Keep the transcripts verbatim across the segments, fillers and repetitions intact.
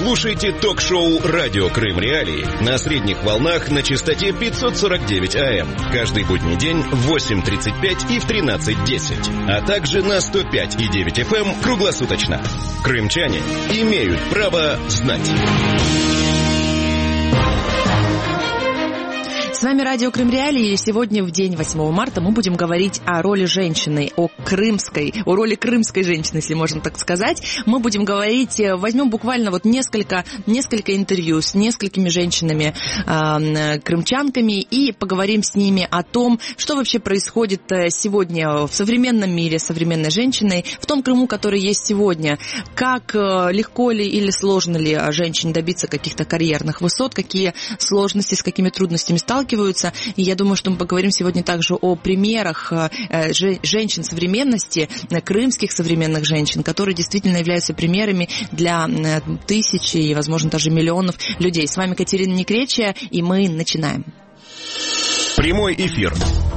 Слушайте ток-шоу «Радио Крым Реалии» на средних волнах на частоте пятьсот сорок девять эй эм каждый будний день в восемь тридцать пять и в тринадцать десять, а также на сто пять и девять эф эм круглосуточно. Крымчане имеют право знать. С вами Радио Крым Реалии, и сегодня в день восьмого марта мы будем говорить о роли женщины, о крымской, о роли крымской женщины, если можно так сказать. Мы будем говорить, возьмем буквально вот несколько, несколько интервью с несколькими женщинами, э, крымчанками, и поговорим с ними о том, что вообще происходит сегодня в современном мире с современной женщиной, в том Крыму, который есть сегодня. Как легко ли или сложно ли женщине добиться каких-то карьерных высот, какие сложности, с какими трудностями сталкиваются. И я думаю, что мы поговорим сегодня также о примерах женщин современности, крымских современных женщин, которые действительно являются примерами для тысяч и, возможно, даже миллионов людей. С вами Катерина Некречия, и мы начинаем. Прямой эфир.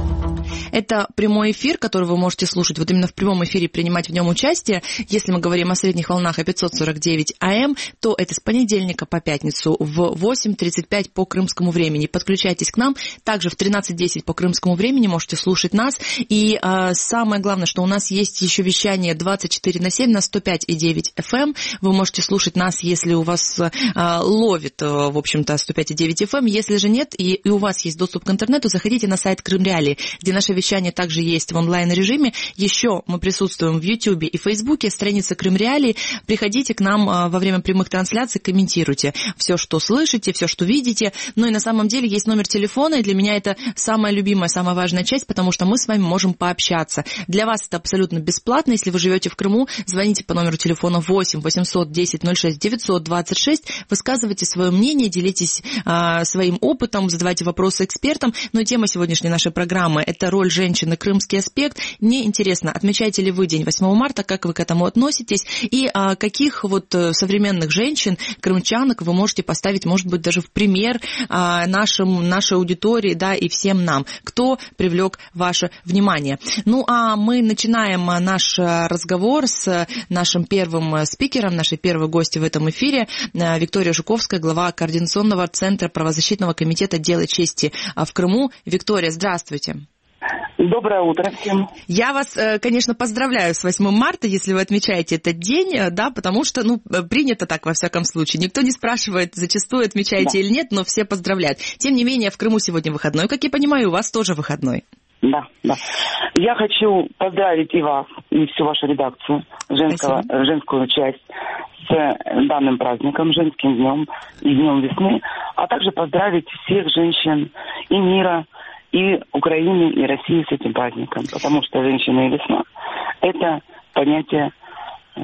Это прямой эфир, который вы можете слушать, вот именно в прямом эфире принимать в нем участие. Если мы говорим о средних волнах о пятьсот сорок девять эй эм, то это с понедельника по пятницу в восемь тридцать пять по крымскому времени. Подключайтесь к нам. Также в тринадцать десять по крымскому времени можете слушать нас. И э, самое главное, что у нас есть еще вещание двадцать четыре на семь на сто пять и девять эф эм. Вы можете слушать нас, если у вас э, ловит, э, в общем-то, сто пять и девять эф эм. Если же нет, и, и у вас есть доступ к интернету, заходите на сайт Крым Реалии, где наше вещание Вещание также есть в онлайн-режиме. Еще мы присутствуем в Ютьюбе и Фейсбуке, страница Крым Реалии. Приходите к нам во время прямых трансляций, комментируйте все, что слышите, все, что видите. Ну и на самом деле есть номер телефона, и для меня это самая любимая, самая важная часть, потому что мы с вами можем пообщаться. Для вас это абсолютно бесплатно. Если вы живете в Крыму, звоните по номеру телефона восемь восемьсот десять ноль шесть девятьсот двадцать шесть, высказывайте свое мнение, делитесь а, своим опытом, задавайте вопросы экспертам. Но тема сегодняшней нашей программы – это роль женщины, крымский аспект. Мне интересно, отмечаете ли вы день восьмого марта, как вы к этому относитесь, и а, каких вот современных женщин, крымчанок вы можете поставить, может быть, даже в пример а, нашим, нашей аудитории, да, и всем нам, кто привлек ваше внимание. Ну, а мы начинаем наш разговор с нашим первым спикером, нашей первой гостью в этом эфире, Виктория Жуковская, глава Координационного центра правозащитного комитета «Дело чести» в Крыму. Виктория, здравствуйте. Доброе утро всем. Я вас, конечно, поздравляю с восьмым марта, если вы отмечаете этот день, да, потому что, ну, принято так во всяком случае. Никто не спрашивает, зачастую отмечаете да. или нет, но все поздравляют. Тем не менее, в Крыму сегодня выходной, как я понимаю, у вас тоже выходной. Да, да. Я хочу поздравить и вас, и всю вашу редакцию, женского, женскую часть, с данным праздником, женским днем и днем весны, а также поздравить всех женщин и мира, и Украины, и России с этим праздником, потому что женщина и весна – это понятие э,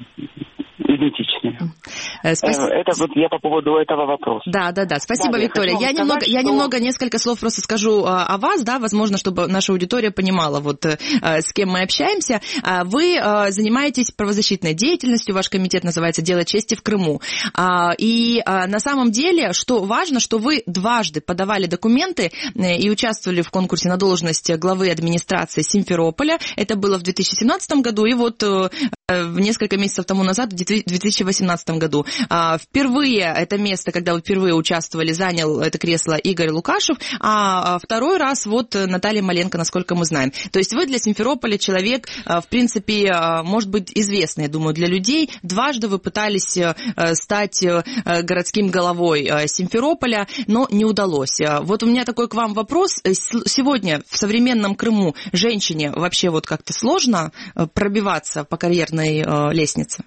идентичные. Спасибо. Это вот я по поводу этого вопроса. Да, да, да. Спасибо, да, Виктория. Я, я, сказать, немного, что... я немного, несколько слов просто скажу о вас, да, возможно, чтобы наша аудитория понимала, вот с кем мы общаемся. Вы занимаетесь правозащитной деятельностью, ваш комитет называется «Дело чести в Крыму». И на самом деле, что важно, что вы дважды подавали документы и участвовали в конкурсе на должность главы администрации Симферополя. Это было в две тысячи семнадцатом году, и вот несколько месяцев тому назад, в две тысячи восемнадцатом году. Впервые это место, когда вы впервые участвовали, занял это кресло Игорь Лукашев, а второй раз вот Наталья Маленко, насколько мы знаем. То есть вы для Симферополя человек, в принципе, может быть, известный, я думаю, для людей. Дважды вы пытались стать городским головой Симферополя, но не удалось. Вот у меня такой к вам вопрос. Сегодня в современном Крыму женщине вообще вот как-то сложно пробиваться по карьерной лестнице?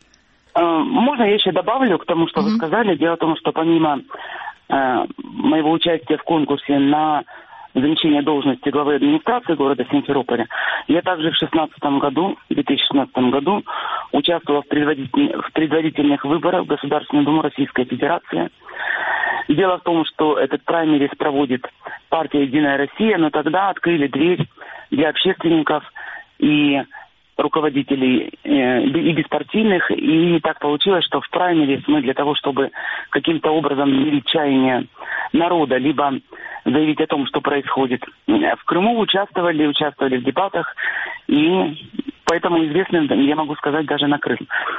Можно я еще добавлю к тому, что mm-hmm. вы сказали. Дело в том, что помимо э, моего участия в конкурсе на замещение должности главы администрации города Симферополя, я также в шестнадцатом году, в две тысячи шестнадцатом году участвовала в, предводитель, в предварительных выборах в Государственную Думу Российской Федерации. Дело в том, что этот праймерис проводит партия «Единая Россия», но тогда открыли дверь для общественников и руководителей и беспартийных, и так получилось, что в праймерис мы для того, чтобы каким-то образом мерить чаяние народа, либо заявить о том, что происходит в Крыму, участвовали, участвовали в дебатах, и поэтому известны, я могу сказать, даже на Крым.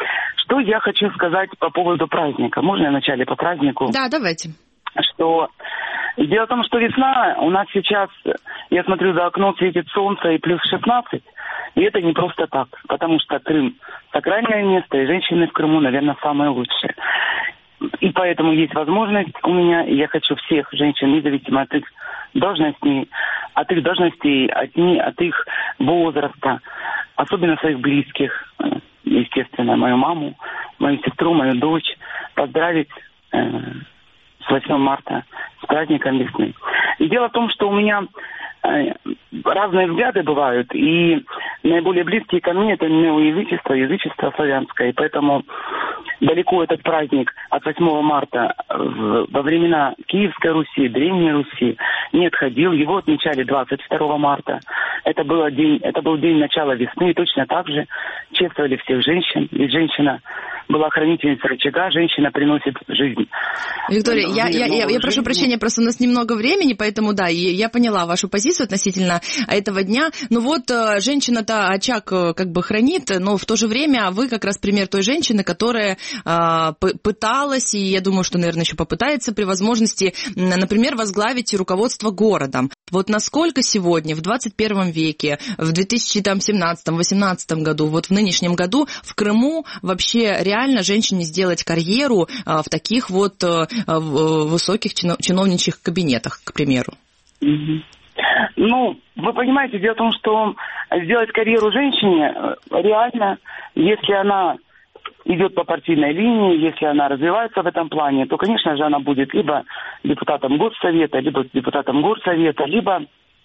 Что я хочу сказать по поводу праздника? Можно я вначале по празднику? Да, давайте. Что дело в том, что весна у нас сейчас, я смотрю, за окном светит солнце и плюс шестнадцать, и это не просто так, потому что Крым сакральное место, и женщины в Крыму, наверное, самые лучшие. И поэтому есть возможность у меня, и я хочу всех женщин, независимо от их должностей, от их должностей, от, не, от их возраста, особенно своих близких, естественно, мою маму, мою сестру, мою дочь, поздравить э, с восьмого марта, с праздником весны. И дело в том, что у меня э, разные взгляды бывают, и наиболее близкие ко мне это неоязычество, язычество славянское, и поэтому далеко этот праздник от восьмого марта в, во времена Киевской Руси, Древней Руси не отходил. Его отмечали двадцать второго марта. Это, было день, это был день начала весны, и точно так же чествовали всех женщин, ведь женщина была хранительницей очага, женщина приносит жизнь. Виктория, я, я, я, я прошу прощения, просто у нас немного времени, поэтому да, я поняла вашу позицию относительно этого дня. Ну вот, женщина-то очаг как бы хранит, но в то же время вы как раз пример той женщины, которая э, пыталась, и я думаю, что, наверное, еще попытается при возможности, например, возглавить руководство городом. Вот насколько сегодня, в двадцать первом веке, в две тысячи семнадцатом-восемнадцатом году, вот в нынешнем году в Крыму вообще реально женщине сделать карьеру а, в таких вот а, в высоких чинов, чиновничьих кабинетах, к примеру? Mm-hmm. Ну, вы понимаете, дело в том, что сделать карьеру женщине реально, если она идет по партийной линии, если она развивается в этом плане, то, конечно же, она будет либо депутатом Госсовета, либо депутатом Горсовета, либо,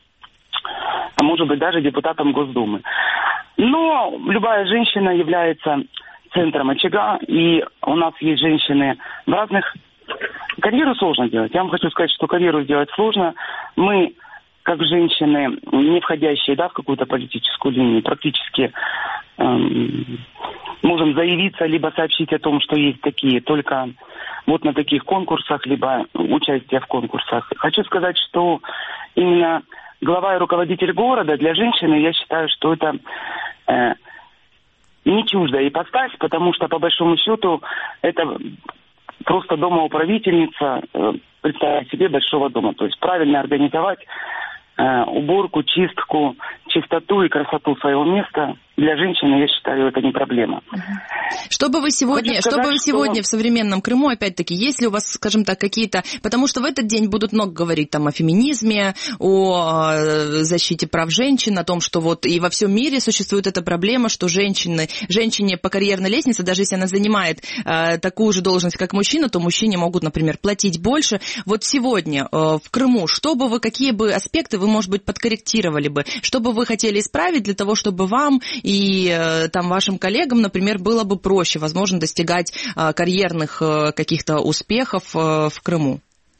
а может быть, даже депутатом Госдумы. Но любая женщина является центром очага, и у нас есть женщины в разных... Карьеру сложно делать. Я вам хочу сказать, что карьеру сделать сложно. Мы, как женщины, не входящие, да, в какую-то политическую линию, практически эм, можем заявиться, либо сообщить о том, что есть такие, только вот на таких конкурсах, либо участие в конкурсах. Хочу сказать, что именно глава и руководитель города для женщины, я считаю, что это э, не чуждая ипостась, потому что, по большому счету, это просто домоуправительница, э, представьте себе, большого дома. То есть правильно организовать э, уборку, чистку, чистоту и красоту своего места для женщины, я считаю, это не проблема. Что бы вы сегодня, сказать, что бы вы сегодня что... в современном Крыму, опять-таки, есть ли у вас, скажем так, какие-то... Потому что в этот день будут много говорить там о феминизме, о защите прав женщин, о том, что вот и во всем мире существует эта проблема, что женщины, женщине по карьерной лестнице, даже если она занимает э, такую же должность, как мужчина, то мужчине могут, например, платить больше. Вот сегодня э, в Крыму, что бы вы, какие бы аспекты вы, может быть, подкорректировали бы? Что бы вы хотели исправить для того, чтобы вам и э, там вашим коллегам, например, было бы проще, возможно, достигать э, карьерных э, каких-то успехов э, в Крыму?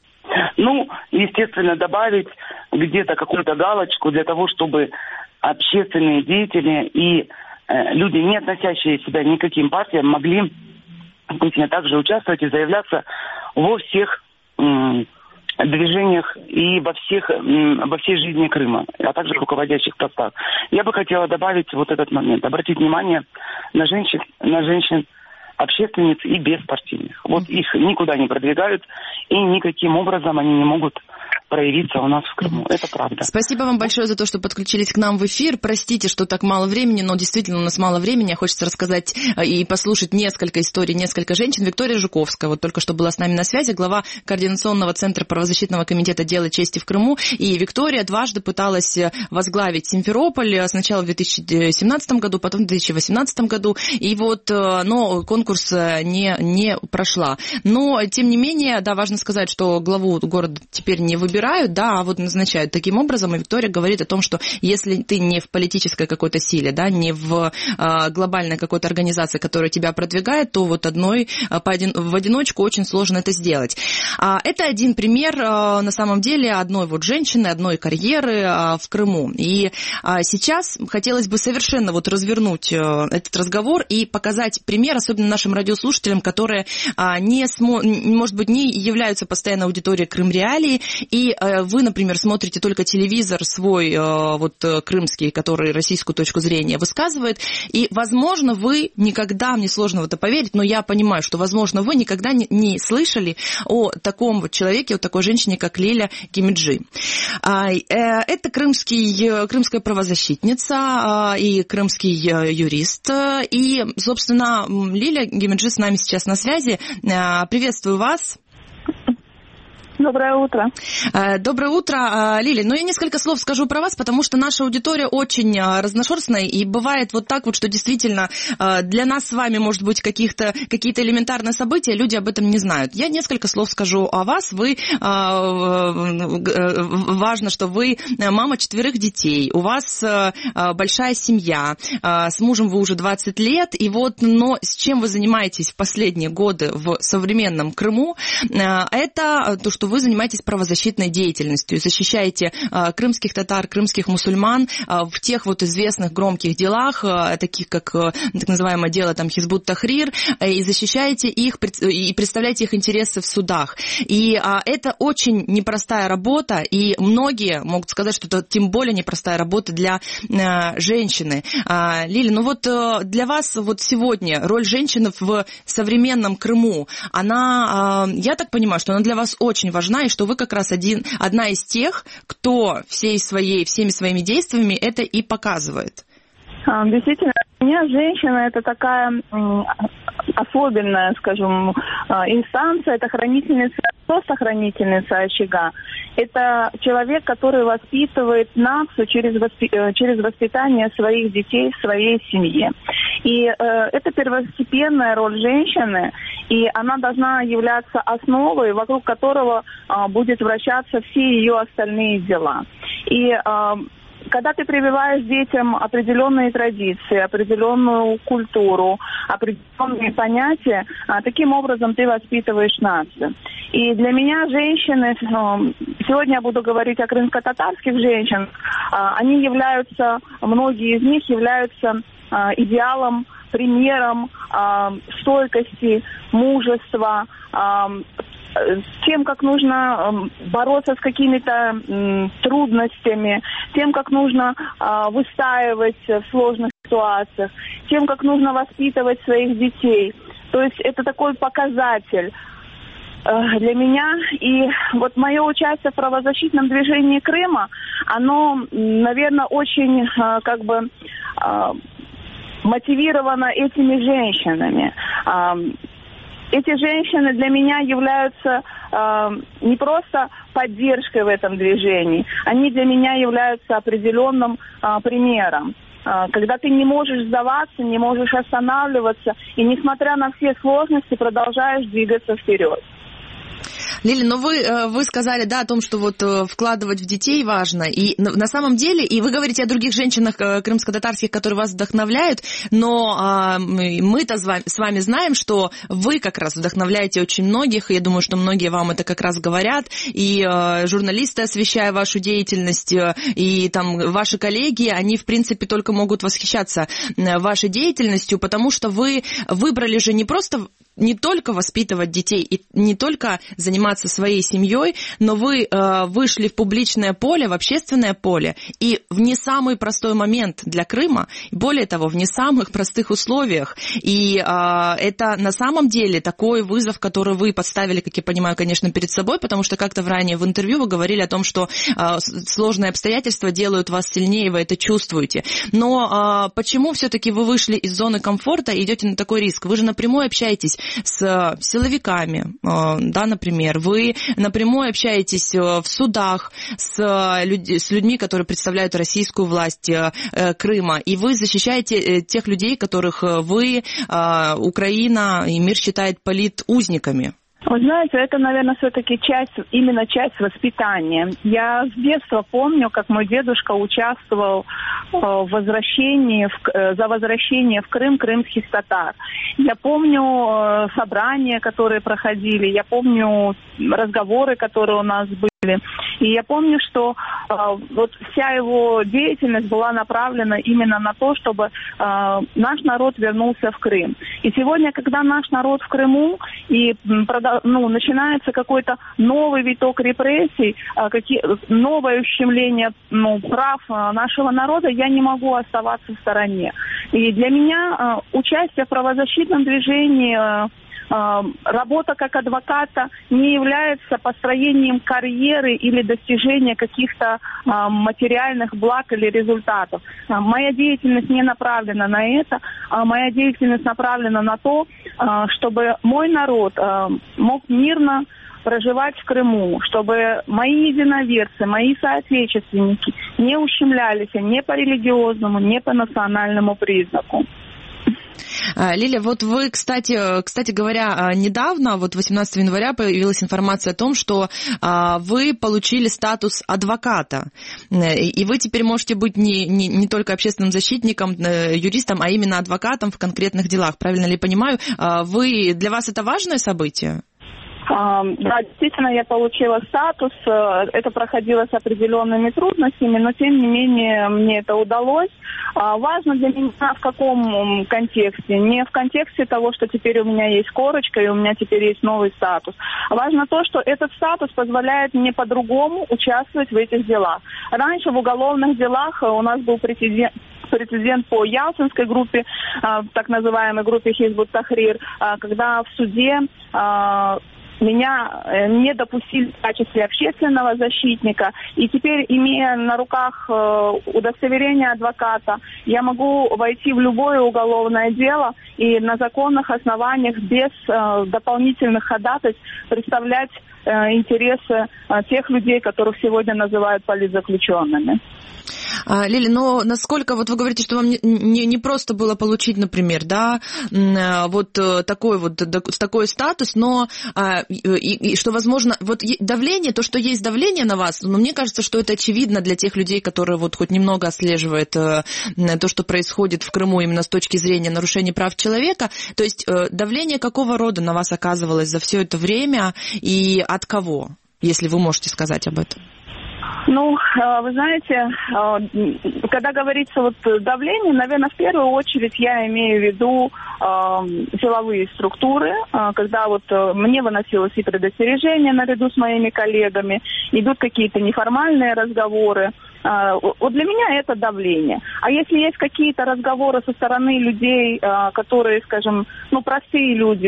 Ну, естественно, добавить где-то какую-то галочку для того, чтобы общественные деятели и э, люди, не относящие себя ни к каким партиям, могли точно так же участвовать и заявляться во всех м- движениях и во всех, во всей жизни Крыма, а также в руководящих постах. Я бы хотела добавить вот этот момент, обратить внимание на женщин, на женщин общественниц и беспартийных. Вот их никуда не продвигают, и никаким образом они не могут проявиться у нас в Крыму. Это правда. Спасибо вам большое за то, что подключились к нам в эфир. Простите, что так мало времени, но действительно у нас мало времени. Хочется рассказать и послушать несколько историй, несколько женщин. Виктория Жуковская вот только что была с нами на связи, глава Координационного центра правозащитного комитета «Дело чести» в Крыму. И Виктория дважды пыталась возглавить Симферополь. Сначала в две тысячи семнадцатом году, потом в две тысячи восемнадцатом году. И вот, но конкурс не, не прошла. Но, тем не менее, да, важно сказать, что главу города теперь не выбирают, да, а вот назначают таким образом, и Виктория говорит о том, что если ты не в политической какой-то силе, да, не в а, глобальной какой-то организации, которая тебя продвигает, то вот одной а, по один, в одиночку очень сложно это сделать. А, это один пример, а, на самом деле, одной вот женщины, одной карьеры а, в Крыму. И а, сейчас хотелось бы совершенно вот развернуть а, этот разговор и показать пример, особенно нашим нашим радиослушателям, которые а, не, смо... может быть, не являются постоянной аудиторией Крым-Реалии, и а, вы, например, смотрите только телевизор свой, а, вот, крымский, который российскую точку зрения высказывает, и, возможно, вы никогда, мне сложно в это поверить, но я понимаю, что, возможно, вы никогда не, не слышали о таком вот человеке, о такой женщине, как Лиля Гимиджи. А, э, это крымский, крымская правозащитница а, и крымский юрист, и, собственно, Лиля Гимиджи с нами сейчас на связи. Приветствую вас. Доброе утро. Доброе утро, Лили. Ну, я несколько слов скажу про вас, потому что наша аудитория очень разношерстная, и бывает вот так вот, что действительно для нас с вами, может быть, каких-то, какие-то элементарные события, люди об этом не знают. Я несколько слов скажу о вас. Вы, важно, что вы мама четверых детей, у вас большая семья, с мужем вы уже двадцать лет, и вот, но с чем вы занимаетесь в последние годы в современном Крыму, это то, что вы занимаетесь правозащитной деятельностью, защищаете э, крымских татар, крымских мусульман э, в тех вот известных громких делах, э, таких как э, так называемое дело там Хизбут Тахрир, э, и защищаете их и представляете их интересы в судах. И э, это очень непростая работа, и многие могут сказать, что это тем более непростая работа для э, женщины. Э, Лили, ну вот э, для вас вот сегодня роль женщины в современном Крыму, она, э, я так понимаю, что она для вас очень важна, и что вы как раз один, одна из тех, кто всей своей, всеми своими действиями это и показывает. Действительно, у меня женщина это такая особенная, скажем, инстанция, это хранительница, просто хранительница очага. Это человек, который воспитывает нацию через, воспи... через воспитание своих детей в своей семье. И э, это первостепенная роль женщины, и она должна являться основой, вокруг которого э, будет вращаться все ее остальные дела. И э, когда ты прививаешь детям определенные традиции, определенную культуру, определенные понятия, таким образом ты воспитываешь нацию. И для меня женщины, сегодня я буду говорить о крымско-татарских женщинах, они являются, многие из них являются идеалом, примером стойкости, мужества, тем, как нужно бороться с какими-то трудностями, тем, как нужно выстаивать в сложных ситуациях, тем, как нужно воспитывать своих детей. То есть это такой показатель для меня. И вот мое участие в правозащитном движении Крыма, оно, наверное, очень как бы мотивировано этими женщинами. Эти женщины для меня являются э, не просто поддержкой в этом движении, они для меня являются определенным э, примером. Э, когда ты не можешь сдаваться, не можешь останавливаться, и несмотря на все сложности, продолжаешь двигаться вперед. Лили, но вы, вы сказали, да, о том, что вот вкладывать в детей важно, и на самом деле, и вы говорите о других женщинах крымско-татарских, которые вас вдохновляют, но мы-то с вами, с вами знаем, что вы как раз вдохновляете очень многих, и я думаю, что многие вам это как раз говорят, и журналисты, освещая вашу деятельность, и там ваши коллеги, они, в принципе, только могут восхищаться вашей деятельностью, потому что вы выбрали же не просто... не только воспитывать детей и не только заниматься своей семьей, но вы э, вышли в публичное поле, в общественное поле, и в не самый простой момент для Крыма, более того, в не самых простых условиях. И э, это на самом деле такой вызов, который вы поставили, как я понимаю, конечно, перед собой, потому что как-то ранее в интервью вы говорили о том, что э, сложные обстоятельства делают вас сильнее, вы это чувствуете. Но э, почему все-таки вы вышли из зоны комфорта и идете на такой риск? Вы же напрямую общаетесь с силовиками, да, например, вы напрямую общаетесь в судах с, людь, с людьми, которые представляют российскую власть Крыма, и вы защищаете тех людей, которых вы, Украина и мир считает политузниками. Вы знаете, это, наверное, все-таки часть, именно часть воспитания. Я с детства помню, как мой дедушка участвовал в возвращении, в, за возвращение в Крым крымских татар. Я помню собрания, которые проходили, я помню разговоры, которые у нас были. И я помню, что э, вот вся его деятельность была направлена именно на то, чтобы э, наш народ вернулся в Крым. И сегодня, когда наш народ в Крыму, и ну, начинается какой-то новый виток репрессий, э, какие, новое ущемление ну, прав э, нашего народа, я не могу оставаться в стороне. И для меня э, участие в правозащитном движении, э, работа как адвоката не является построением карьеры или достижением каких-то а, материальных благ или результатов. А, моя деятельность не направлена на это, а моя деятельность направлена на то, а, чтобы мой народ а, мог мирно проживать в Крыму, чтобы мои единоверцы, мои соотечественники не ущемлялись ни по религиозному, ни по национальному признаку. Лилия, вот вы, кстати, кстати говоря, недавно, вот восемнадцатого января появилась информация о том, что вы получили статус адвоката, и вы теперь можете быть не, не, не только общественным защитником, юристом, а именно адвокатом в конкретных делах. Правильно ли понимаю? Вы, для вас это важное событие? Да, действительно, я получила статус. Это проходило с определенными трудностями, но тем не менее мне это удалось. Важно для меня в каком контексте? Не в контексте того, что теперь у меня есть корочка и у меня теперь есть новый статус. Важно то, что этот статус позволяет мне по-другому участвовать в этих делах. Раньше в уголовных делах у нас был прецедент, прецедент по Ялтинской группе, так называемой группе Хизб ут-Тахрир, когда в суде меня не допустили в качестве общественного защитника. И теперь, имея на руках удостоверение адвоката, я могу войти в любое уголовное дело и на законных основаниях без дополнительных ходатайств представлять интересы тех людей, которых сегодня называют политзаключенными. Лили, но насколько, вот вы говорите, что вам не, не, не просто было получить, например, да, вот такой вот такой статус, но и, и что, возможно, вот давление, то, что есть давление на вас, но мне кажется, что это очевидно для тех людей, которые вот хоть немного отслеживают то, что происходит в Крыму именно с точки зрения нарушения прав человека. То есть давление какого рода на вас оказывалось за все это время и от кого, если вы можете сказать об этом? Ну, вы знаете, когда говорится вот давление, наверное, в первую очередь я имею в виду э, силовые структуры, когда вот мне выносилось и предостережение наряду с моими коллегами, идут какие-то неформальные разговоры. Вот для меня это давление. А если есть какие-то разговоры со стороны людей, которые, скажем, ну, простые люди,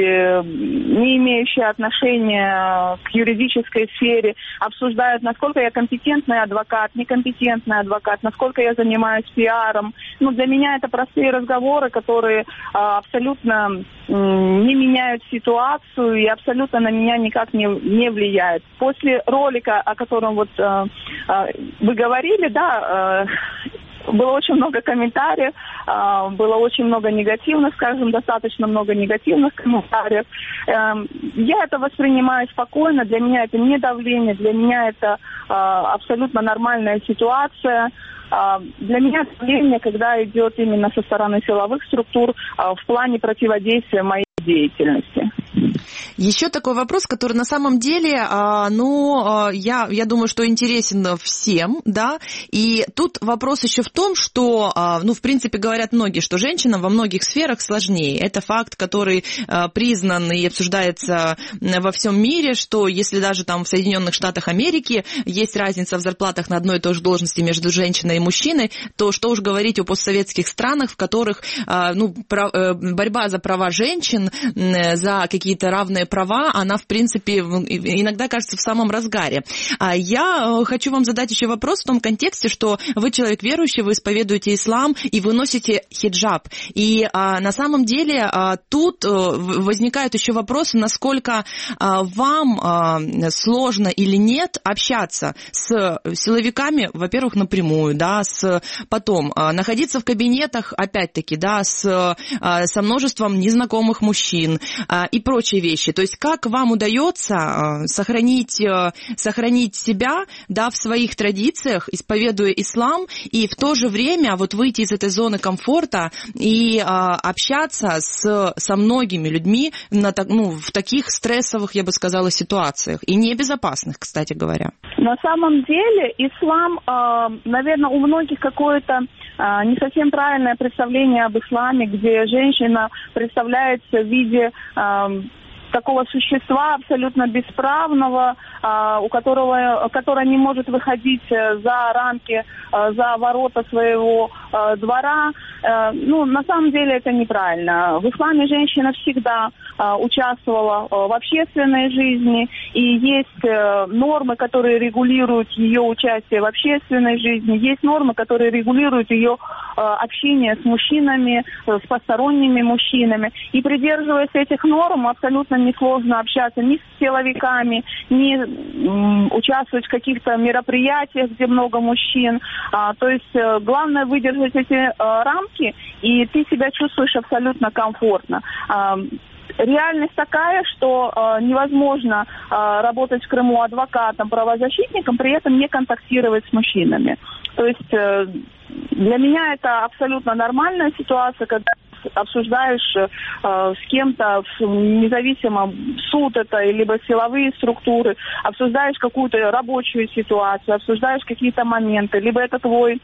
не имеющие отношения к юридической сфере, обсуждают, насколько я компетентный адвокат, некомпетентный адвокат, насколько я занимаюсь пиаром. Ну, для меня это простые разговоры, которые абсолютно не меняют ситуацию и абсолютно на меня никак не, не влияют. После ролика, о котором вот э, э, вы говорили, да, э, было очень много комментариев, э, было очень много негативных, скажем, достаточно много негативных комментариев. Э, я это воспринимаю спокойно, для меня это не давление, для меня это э, абсолютно нормальная ситуация. Для меня давление, когда идет именно со стороны силовых структур в плане противодействия моей деятельности. Еще такой вопрос, который на самом деле, ну, я, я думаю, что интересен всем, да, и тут вопрос еще в том, что, ну, в принципе, говорят многие, что женщинам во многих сферах сложнее. Это факт, который признан и обсуждается во всем мире, что если даже там в Соединенных Штатах Америки есть разница в зарплатах на одной и той же должности между женщиной и мужчиной, то что уж говорить о постсоветских странах, в которых, ну, борьба за права женщин, за какие-то равные права, она, в принципе, иногда кажется в самом разгаре. Я хочу вам задать еще вопрос в том контексте, что вы человек верующий, вы исповедуете ислам и вы носите хиджаб. И на самом деле тут возникают еще вопросы, насколько вам сложно или нет общаться с силовиками, во-первых, напрямую, да, с, потом находиться в кабинетах, опять-таки, да, с, со множеством незнакомых мужчин и прочие вещи. То есть как вам удается сохранить, сохранить себя, да, в своих традициях, исповедуя ислам, и в то же время вот выйти из этой зоны комфорта и а, общаться с, со многими людьми на, ну, в таких стрессовых, я бы сказала, ситуациях, и небезопасных, кстати говоря. На самом деле ислам, наверное, у многих какое-то не совсем правильное представление об исламе, где женщина представляется в виде такого существа абсолютно бесправного, у которого, которое не может выходить за рамки, за ворота своего двора. Ну, на самом деле это неправильно. В исламе женщина всегда участвовала в общественной жизни, и есть нормы, которые регулируют ее участие в общественной жизни, есть нормы, которые регулируют ее общение с мужчинами, с посторонними мужчинами. И придерживаясь этих норм, абсолютно несложно общаться ни с силовиками, ни м, участвовать в каких-то мероприятиях, где много мужчин. А, то есть э, главное выдержать эти э, рамки, и ты себя чувствуешь абсолютно комфортно. А, реальность такая, что э, невозможно э, работать в Крыму адвокатом, правозащитником, при этом не контактировать с мужчинами. То есть э, для меня это абсолютно нормальная ситуация, когда обсуждаешь э, с кем-то, независимо, суд это, либо силовые структуры, обсуждаешь какую-то рабочую ситуацию, обсуждаешь какие-то моменты, либо это твой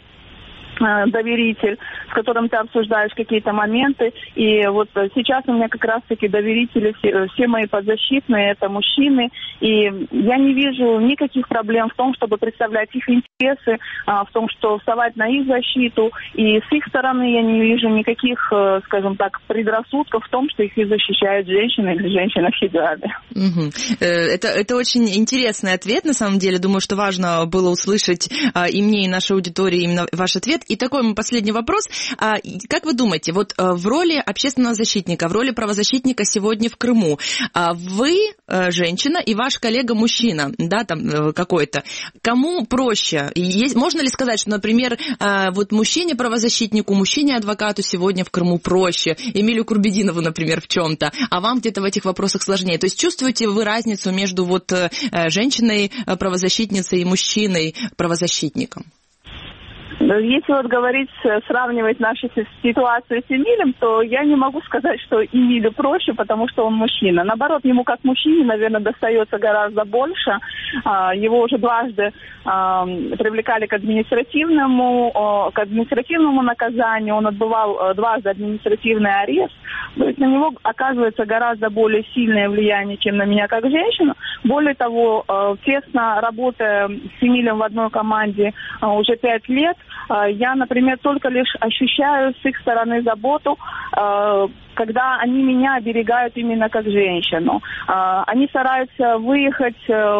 доверитель, с которым ты обсуждаешь какие-то моменты. И вот сейчас у меня как раз-таки доверители, все, все мои подзащитные, это мужчины. И я не вижу никаких проблем в том, чтобы представлять их интересы, в том, что вставать на их защиту. И с их стороны я не вижу никаких, скажем так, предрассудков в том, что их защищают женщины или женщины в хиджабе. Угу. Это, это очень интересный ответ, на самом деле. Думаю, что важно было услышать и мне, и нашей аудитории именно ваш ответ. И такой мой последний вопрос. Как вы думаете, вот в роли общественного защитника, в роли правозащитника сегодня в Крыму, вы, женщина, и ваш коллега-мужчина, да, там какой-то, кому проще? Есть, можно ли сказать, что, например, вот мужчине-правозащитнику, мужчине-адвокату сегодня в Крыму проще, Эмилю Курбединову, например, в чем-то, а вам где-то в этих вопросах сложнее? То есть чувствуете вы разницу между вот женщиной-правозащитницей и мужчиной-правозащитником? Если вот говорить, сравнивать нашу ситуацию с Эмилем, то я не могу сказать, что Эмилю проще, потому что он мужчина. Наоборот, ему как мужчине, наверное, достается гораздо больше. Его уже дважды привлекали к административному, к административному наказанию. Он отбывал дважды административный арест. То есть на него оказывается гораздо более сильное влияние, чем на меня как женщину. Более того, тесно работая с Эмилем в одной команде уже пять лет, я, например, только лишь ощущаю с их стороны заботу, когда они меня оберегают именно как женщину. Они стараются выехать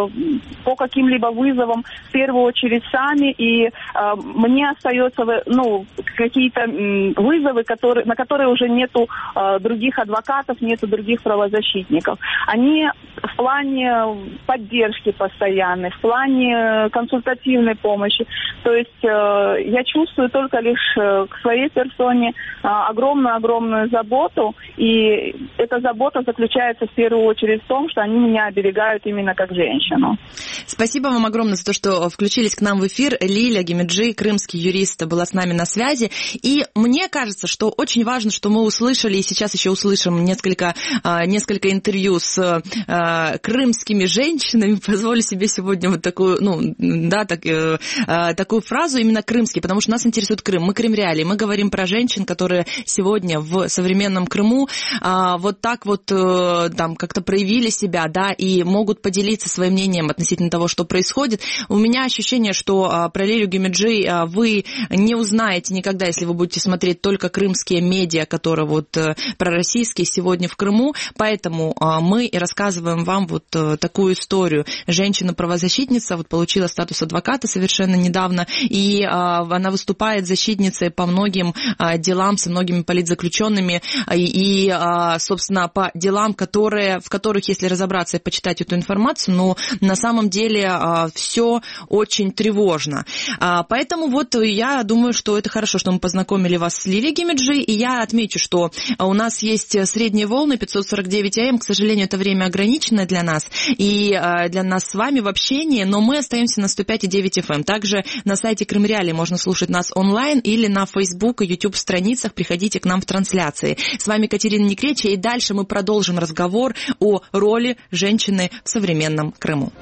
по каким-либо вызовам в первую очередь сами, и мне остается, ну, какие-то вызовы, которые, на которые уже нету других адвокатов, нету других правозащитников. Они в плане поддержки постоянной, в плане консультативной помощи. То есть я чувствую только лишь к своей персоне огромную-огромную заботу, и эта забота заключается в первую очередь в том, что они меня оберегают именно как женщину. Спасибо вам огромное за то, что включились к нам в эфир. Лиля Гимиджи, крымский юрист, была с нами на связи. И мне кажется, что очень важно, что мы услышали, и сейчас еще услышим несколько, несколько интервью с крымскими женщинами. Позволю себе сегодня вот такую, ну, да, так, такую фразу, именно крымский, потому что нас интересует Крым. Мы крымреалии, мы говорим про женщин, которые сегодня в современном Крыму а, вот так вот там как-то проявили себя, да, и могут поделиться своим мнением относительно того, что происходит. У меня ощущение, что а, про Лилю Гимиджи а, вы не узнаете никогда, если вы будете смотреть только крымские медиа, которые вот а, пророссийские сегодня в Крыму, поэтому а, мы и рассказываем вам вот а, такую историю. Женщина-правозащитница вот получила статус адвоката совершенно недавно, и а, она выступает защитницей по многим а, делам со многими политзаключенными, и, собственно, по делам, которые, в которых, если разобраться и почитать эту информацию, ну, на самом деле все очень тревожно. Поэтому вот я думаю, что это хорошо, что мы познакомили вас с Лилией Гимиджи, и я отмечу, что у нас есть средние волны пятьсот сорок девять эй эм, к сожалению, это время ограничено для нас, и для нас с вами в общении, но мы остаемся на сто пять и девять эф эм. Также на сайте Крым Реалии можно слушать нас онлайн или на Facebook и YouTube страницах. Приходите к нам в трансляции. С вами Катерина Некреча, и дальше мы продолжим разговор о роли женщины в современном Крыму.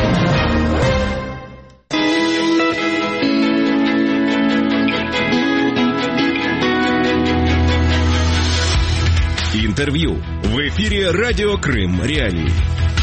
Интервью в эфире радио Крым Реалии.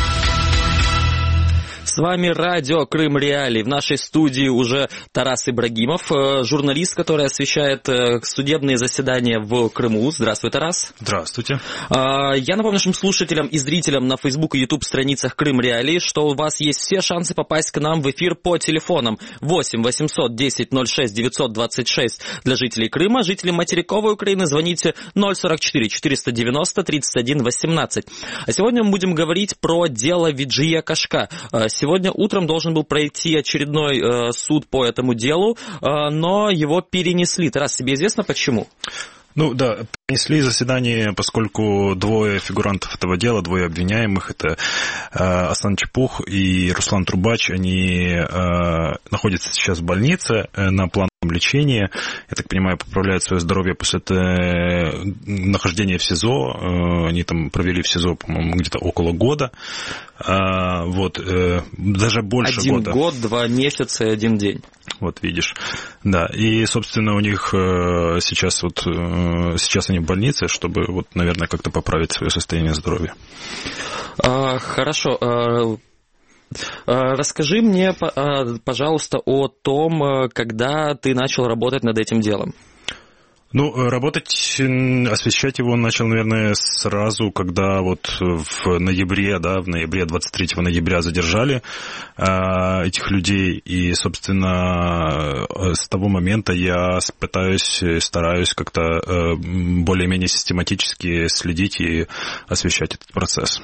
С вами радио Крым Реалии. В нашей студии уже Тарас Ибрагимов, журналист, который освещает судебные заседания в Крыму. Здравствуй, Тарас. Здравствуйте. Я напомню нашим слушателям и зрителям на Facebook и YouTube страницах Крым Реалии, что у вас есть все шансы попасть к нам в эфир по телефонам восемь восемьсот десять ноль шесть девятьсот двадцать шесть для жителей Крыма. Жителям материковой Украины звоните ноль сорок четыре четыреста девяносто тридцать один восемнадцать. А сегодня мы будем говорить про дело Виджия Кашка. Сегодня утром должен был пройти очередной э, суд по этому делу, э, но его перенесли. Тарас, тебе известно почему? Ну да, перенесли заседание, поскольку двое фигурантов этого дела, двое обвиняемых, это э, Асан Чепух и Руслан Трубач, они э, находятся сейчас в больнице э, на плановом лечении. Я так понимаю, поправляют свое здоровье после э, нахождения в СИЗО. Э, они там провели в СИЗО, по-моему, где-то около года. Э, вот, э, даже больше один года. Один год, два месяца и один день. Вот видишь, да, и, собственно, у них э, сейчас вот, э, сейчас они в больнице, чтобы, вот, наверное, как-то поправить свое состояние здоровья. А, хорошо. А, а, расскажи мне, пожалуйста, о том, когда ты начал работать над этим делом. Ну, работать, освещать его начал, наверное, сразу, когда вот в ноябре, да, в ноябре, двадцать третьего ноября задержали э, этих людей, и, собственно, с того момента я пытаюсь, стараюсь как-то э, более-менее систематически следить и освещать этот процесс.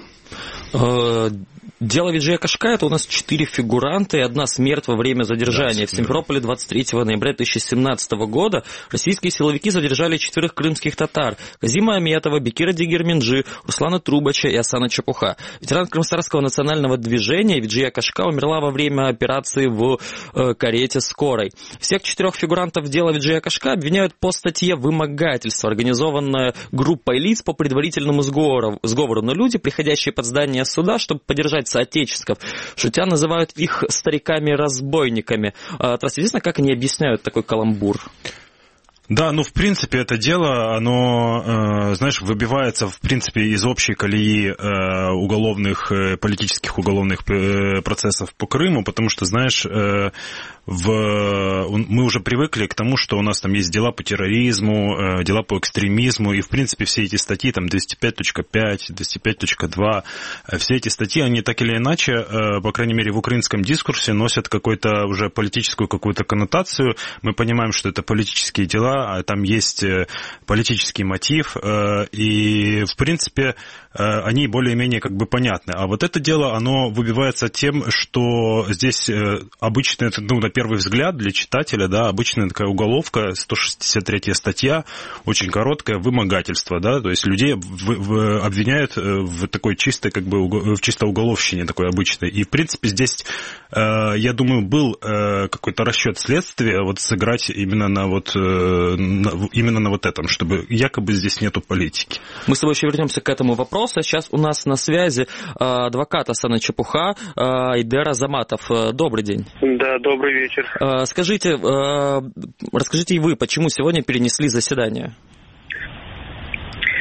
Дело Виджия Кашка — это у нас четыре фигуранта и одна смерть во время задержания. Да, в Симферополе двадцать третьего ноября две тысячи семнадцатого года российские силовики задержали четверых крымских татар: Казима Аметова, Бекира Дигерменджи, Руслана Трубача и Асана Чепуха. Ветеран Крымстарского национального движения Виджия Кашка умерла во время операции в э, карете скорой. Всех четырех фигурантов дела Виджия Кашка обвиняют по статье «Вымогательство», организованная группой лиц по предварительному сговору, сговору, но люди, приходящие под здание суда, чтобы поддержать соотечественников, шутя называют их стариками-разбойниками. Тарас, известно, как они объясняют такой каламбур? Да, ну, в принципе, это дело, оно, э, знаешь, выбивается, в принципе, из общей колеи э, уголовных, э, политических уголовных э, процессов по Крыму, потому что, знаешь, э, в, мы уже привыкли к тому, что у нас там есть дела по терроризму, э, дела по экстремизму, и, в принципе, все эти статьи, там, двести пять точка пять, двести пять точка два, э, все эти статьи, они так или иначе, э, по крайней мере, в украинском дискурсе носят какую-то уже политическую какую-то коннотацию. Мы понимаем, что это политические дела, там есть политический мотив, и, в принципе, они более-менее как бы понятны. А вот это дело, оно выбивается тем, что здесь обычно, ну, на первый взгляд для читателя, да, обычная такая уголовка, сто шестьдесят третья статья, очень короткое, вымогательство, да, то есть людей обвиняют в такой чистой, как бы, в чисто уголовщине такой обычной. И, в принципе, здесь, я думаю, был какой-то расчет следствия вот сыграть именно на вот именно на вот этом, чтобы якобы здесь нету политики. Мы с тобой еще вернемся к этому вопросу. Сейчас у нас на связи адвокат Асана Чепуха Айдер Азаматов. Добрый день. Да, добрый вечер. Скажите, расскажите и вы, почему сегодня перенесли заседание?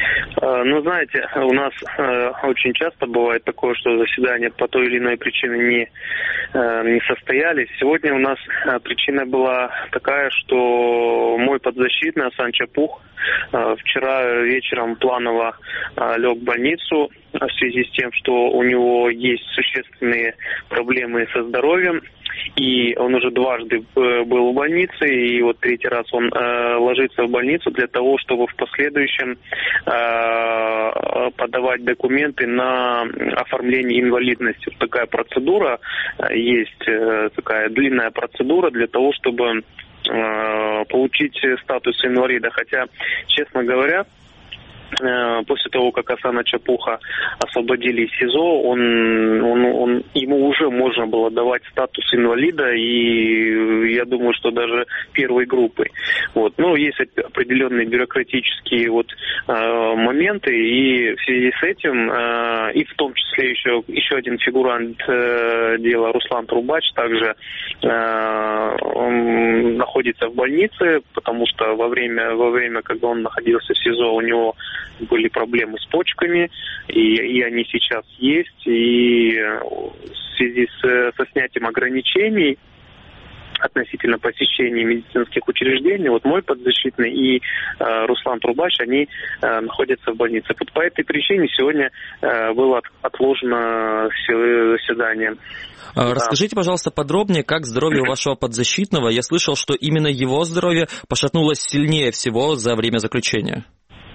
Ну, знаете, у нас э, очень часто бывает такое, что заседания по той или иной причине не, э, не состоялись. Сегодня у нас э, причина была такая, что мой подзащитный Асан Чапух э, вчера вечером планово э, лег в больницу в связи с тем, что у него есть существенные проблемы со здоровьем. И он уже дважды был в больнице, и вот третий раз он э, ложится в больницу для того, чтобы в последующем э, подавать документы на оформление инвалидности. Вот такая процедура э, есть, э, такая длинная процедура для того, чтобы э, получить статус инвалида. Хотя, честно говоря, после того, как Асана Чапуха освободили из СИЗО, он, он, он, ему уже можно было давать статус инвалида, и я думаю, что даже первой группы. Вот. Но есть определенные бюрократические вот, э, моменты, и в связи с этим, э, и в том числе еще, еще один фигурант э, дела, Руслан Трубач, также э, он находится в больнице, потому что во время, во время, когда он находился в СИЗО, у него были проблемы с почками, и, и они сейчас есть, и в связи с, со снятием ограничений относительно посещения медицинских учреждений, вот мой подзащитный и э, Руслан Трубач, они э, находятся в больнице. Вот по этой причине сегодня э, было от, отложено заседание. Расскажите, пожалуйста, подробнее, как здоровье у вашего подзащитного. Я слышал, что именно его здоровье пошатнулось сильнее всего за время заключения.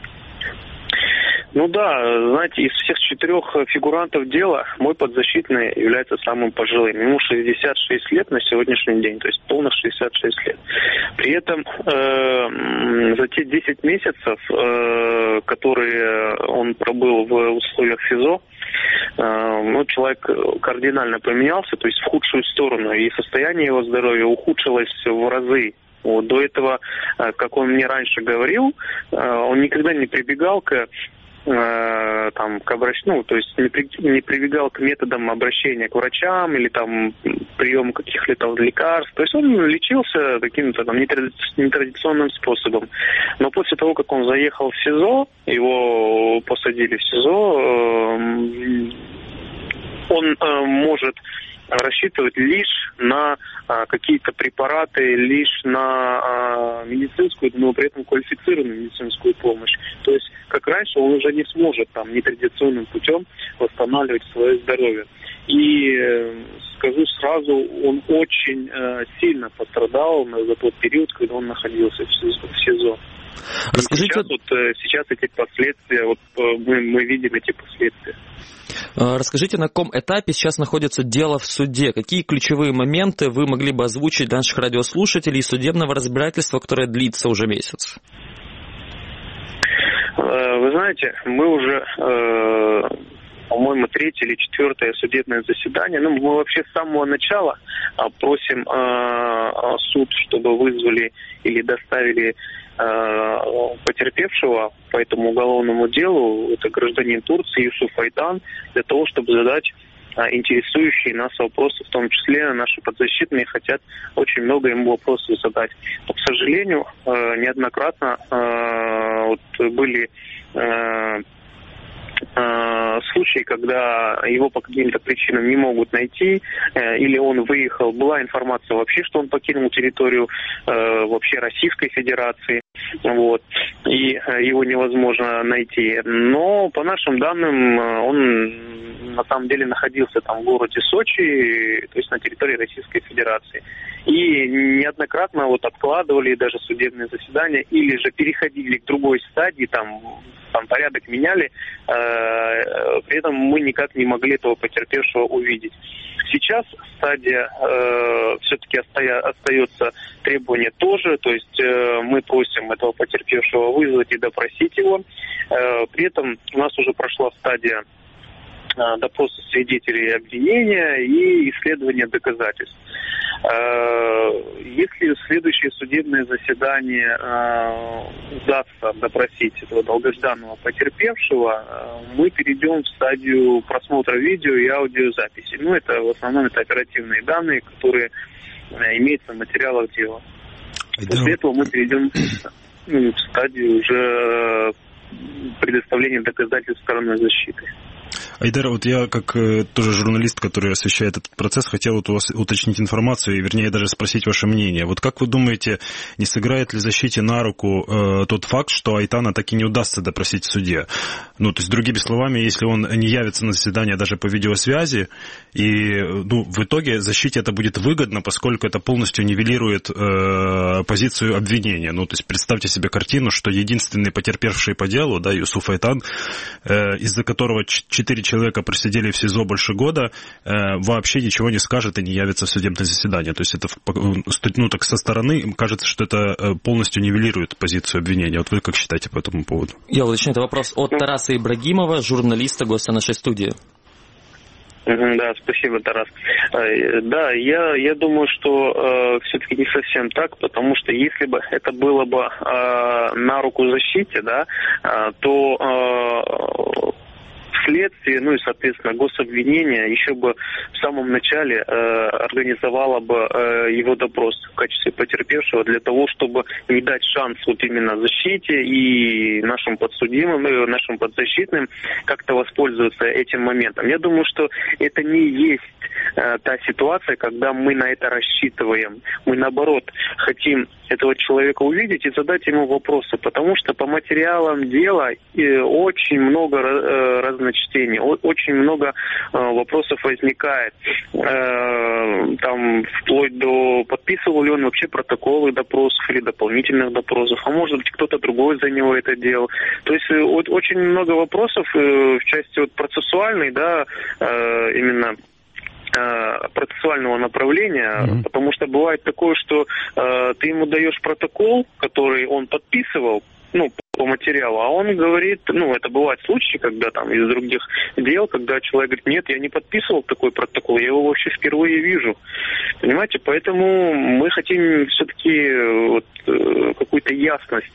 Ну да, знаете, из всех четырех фигурантов дела мой подзащитный является самым пожилым. Ему шестьдесят шесть лет на сегодняшний день, то есть полных шестьдесят шесть лет. При этом э, за те десять месяцев, э, которые он пробыл в условиях СИЗО, э, ну, человек кардинально поменялся, то есть в худшую сторону, и состояние его здоровья ухудшилось в разы. Вот, до этого, как он мне раньше говорил, он никогда не прибегал к там, к обращ... ну, то есть не, при... не прибегал к методам обращения к врачам или там приему каких-либо лекарств. То есть он лечился каким-то там нетрадиционным способом. Но после того, как он заехал в СИЗО, его посадили в СИЗО, он может рассчитывать лишь на а, какие-то препараты, лишь на а, медицинскую, но при этом квалифицированную медицинскую помощь. То есть, как раньше, он уже не сможет там нетрадиционным путем восстанавливать свое здоровье. И э, скажу сразу, он очень э, сильно пострадал за тот период, когда он находился в СИЗО. Расскажите... Сейчас, вот, сейчас эти последствия, вот, мы, мы видим эти последствия. Расскажите, на каком этапе сейчас находится дело в суде? Какие ключевые моменты вы могли бы озвучить для наших радиослушателей судебного разбирательства, которое длится уже месяц? Вы знаете, мы уже, по-моему, третье или четвертое судебное заседание. Ну, мы вообще с самого начала просим суд, чтобы вызвали или доставили потерпевшего по этому уголовному делу, это гражданин Турции Юсуф Айтан, для того, чтобы задать интересующие нас вопросы, в том числе наши подзащитные хотят очень много ему вопросов задать. Но, к сожалению, неоднократно вот были случаи, когда его по каким-то причинам не могут найти, или он выехал. Была информация вообще, что он покинул территорию вообще Российской Федерации, вот, и его невозможно найти. Но по нашим данным, он на самом деле находился там в городе Сочи, то есть на территории Российской Федерации. И неоднократно вот откладывали даже судебные заседания, или же переходили к другой стадии, там, там порядок меняли, э, при этом мы никак не могли этого потерпевшего увидеть. Сейчас стадия э, все-таки остоя, остается требование тоже, то есть э, мы просим этого потерпевшего вызвать и допросить его. Э, при этом у нас уже прошла стадия э, допроса свидетелей и обвинения и исследования доказательств. Если в следующее судебное заседание э, удастся допросить этого долгожданного потерпевшего, э, мы перейдем в стадию просмотра видео и аудиозаписи. Ну, это в основном это оперативные данные, которые э, имеются в материалах дела. После этого мы перейдем ну, в стадию уже предоставления доказательств стороной защиты. Айдар, вот я как э, тоже журналист, который освещает этот процесс, хотел вот у вас уточнить информацию и, вернее, даже спросить ваше мнение. Вот как вы думаете, не сыграет ли защите на руку э, тот факт, что Айтана так и не удастся допросить в суде? Ну, то есть, другими словами, если он не явится на заседание даже по видеосвязи, и ну, в итоге защите это будет выгодно, поскольку это полностью нивелирует э, позицию обвинения. Ну, то есть, представьте себе картину, что единственный потерпевший по делу, да, Юсуф Айтан, э, из-за которого четыре человека просидели в СИЗО больше года, э, вообще ничего не скажет и не явится в судебное заседание. То есть это, ну, так со стороны кажется, что это полностью нивелирует позицию обвинения. Вот вы как считаете по этому поводу? Я уточню, это вопрос от Тараса Ибрагимова, журналиста, гостя нашей студии. Да, спасибо, Тарас. Да, я, я думаю, что э, все-таки не совсем так, потому что если бы это было бы э, на руку защите, да, э, то э, следствие, ну и, соответственно, гособвинение еще бы в самом начале э, организовало бы э, его допрос в качестве потерпевшего для того, чтобы не дать шанс вот именно защите и нашим подсудимым, и нашим подзащитным как-то воспользоваться этим моментом. Я думаю, что это не есть э, та ситуация, когда мы на это рассчитываем. Мы, наоборот, хотим этого человека увидеть и задать ему вопросы, потому что по материалам дела э, очень много э, разночтений, очень много э, вопросов возникает. Э, там вплоть до подписывал ли он вообще протоколы допросов или дополнительных допросов, а может быть кто-то другой за него это делал. То есть э, вот, очень много вопросов э, в части вот, процессуальной, да, э, именно процессуального направления, mm-hmm. потому что бывает такое, что э, ты ему даешь протокол, который он подписывал, ну, по материалу, а он говорит, ну, это бывают случаи, когда там из других дел, когда человек говорит, нет, я не подписывал такой протокол, я его вообще впервые вижу. Понимаете, поэтому мы хотим все-таки вот, какую-то ясность,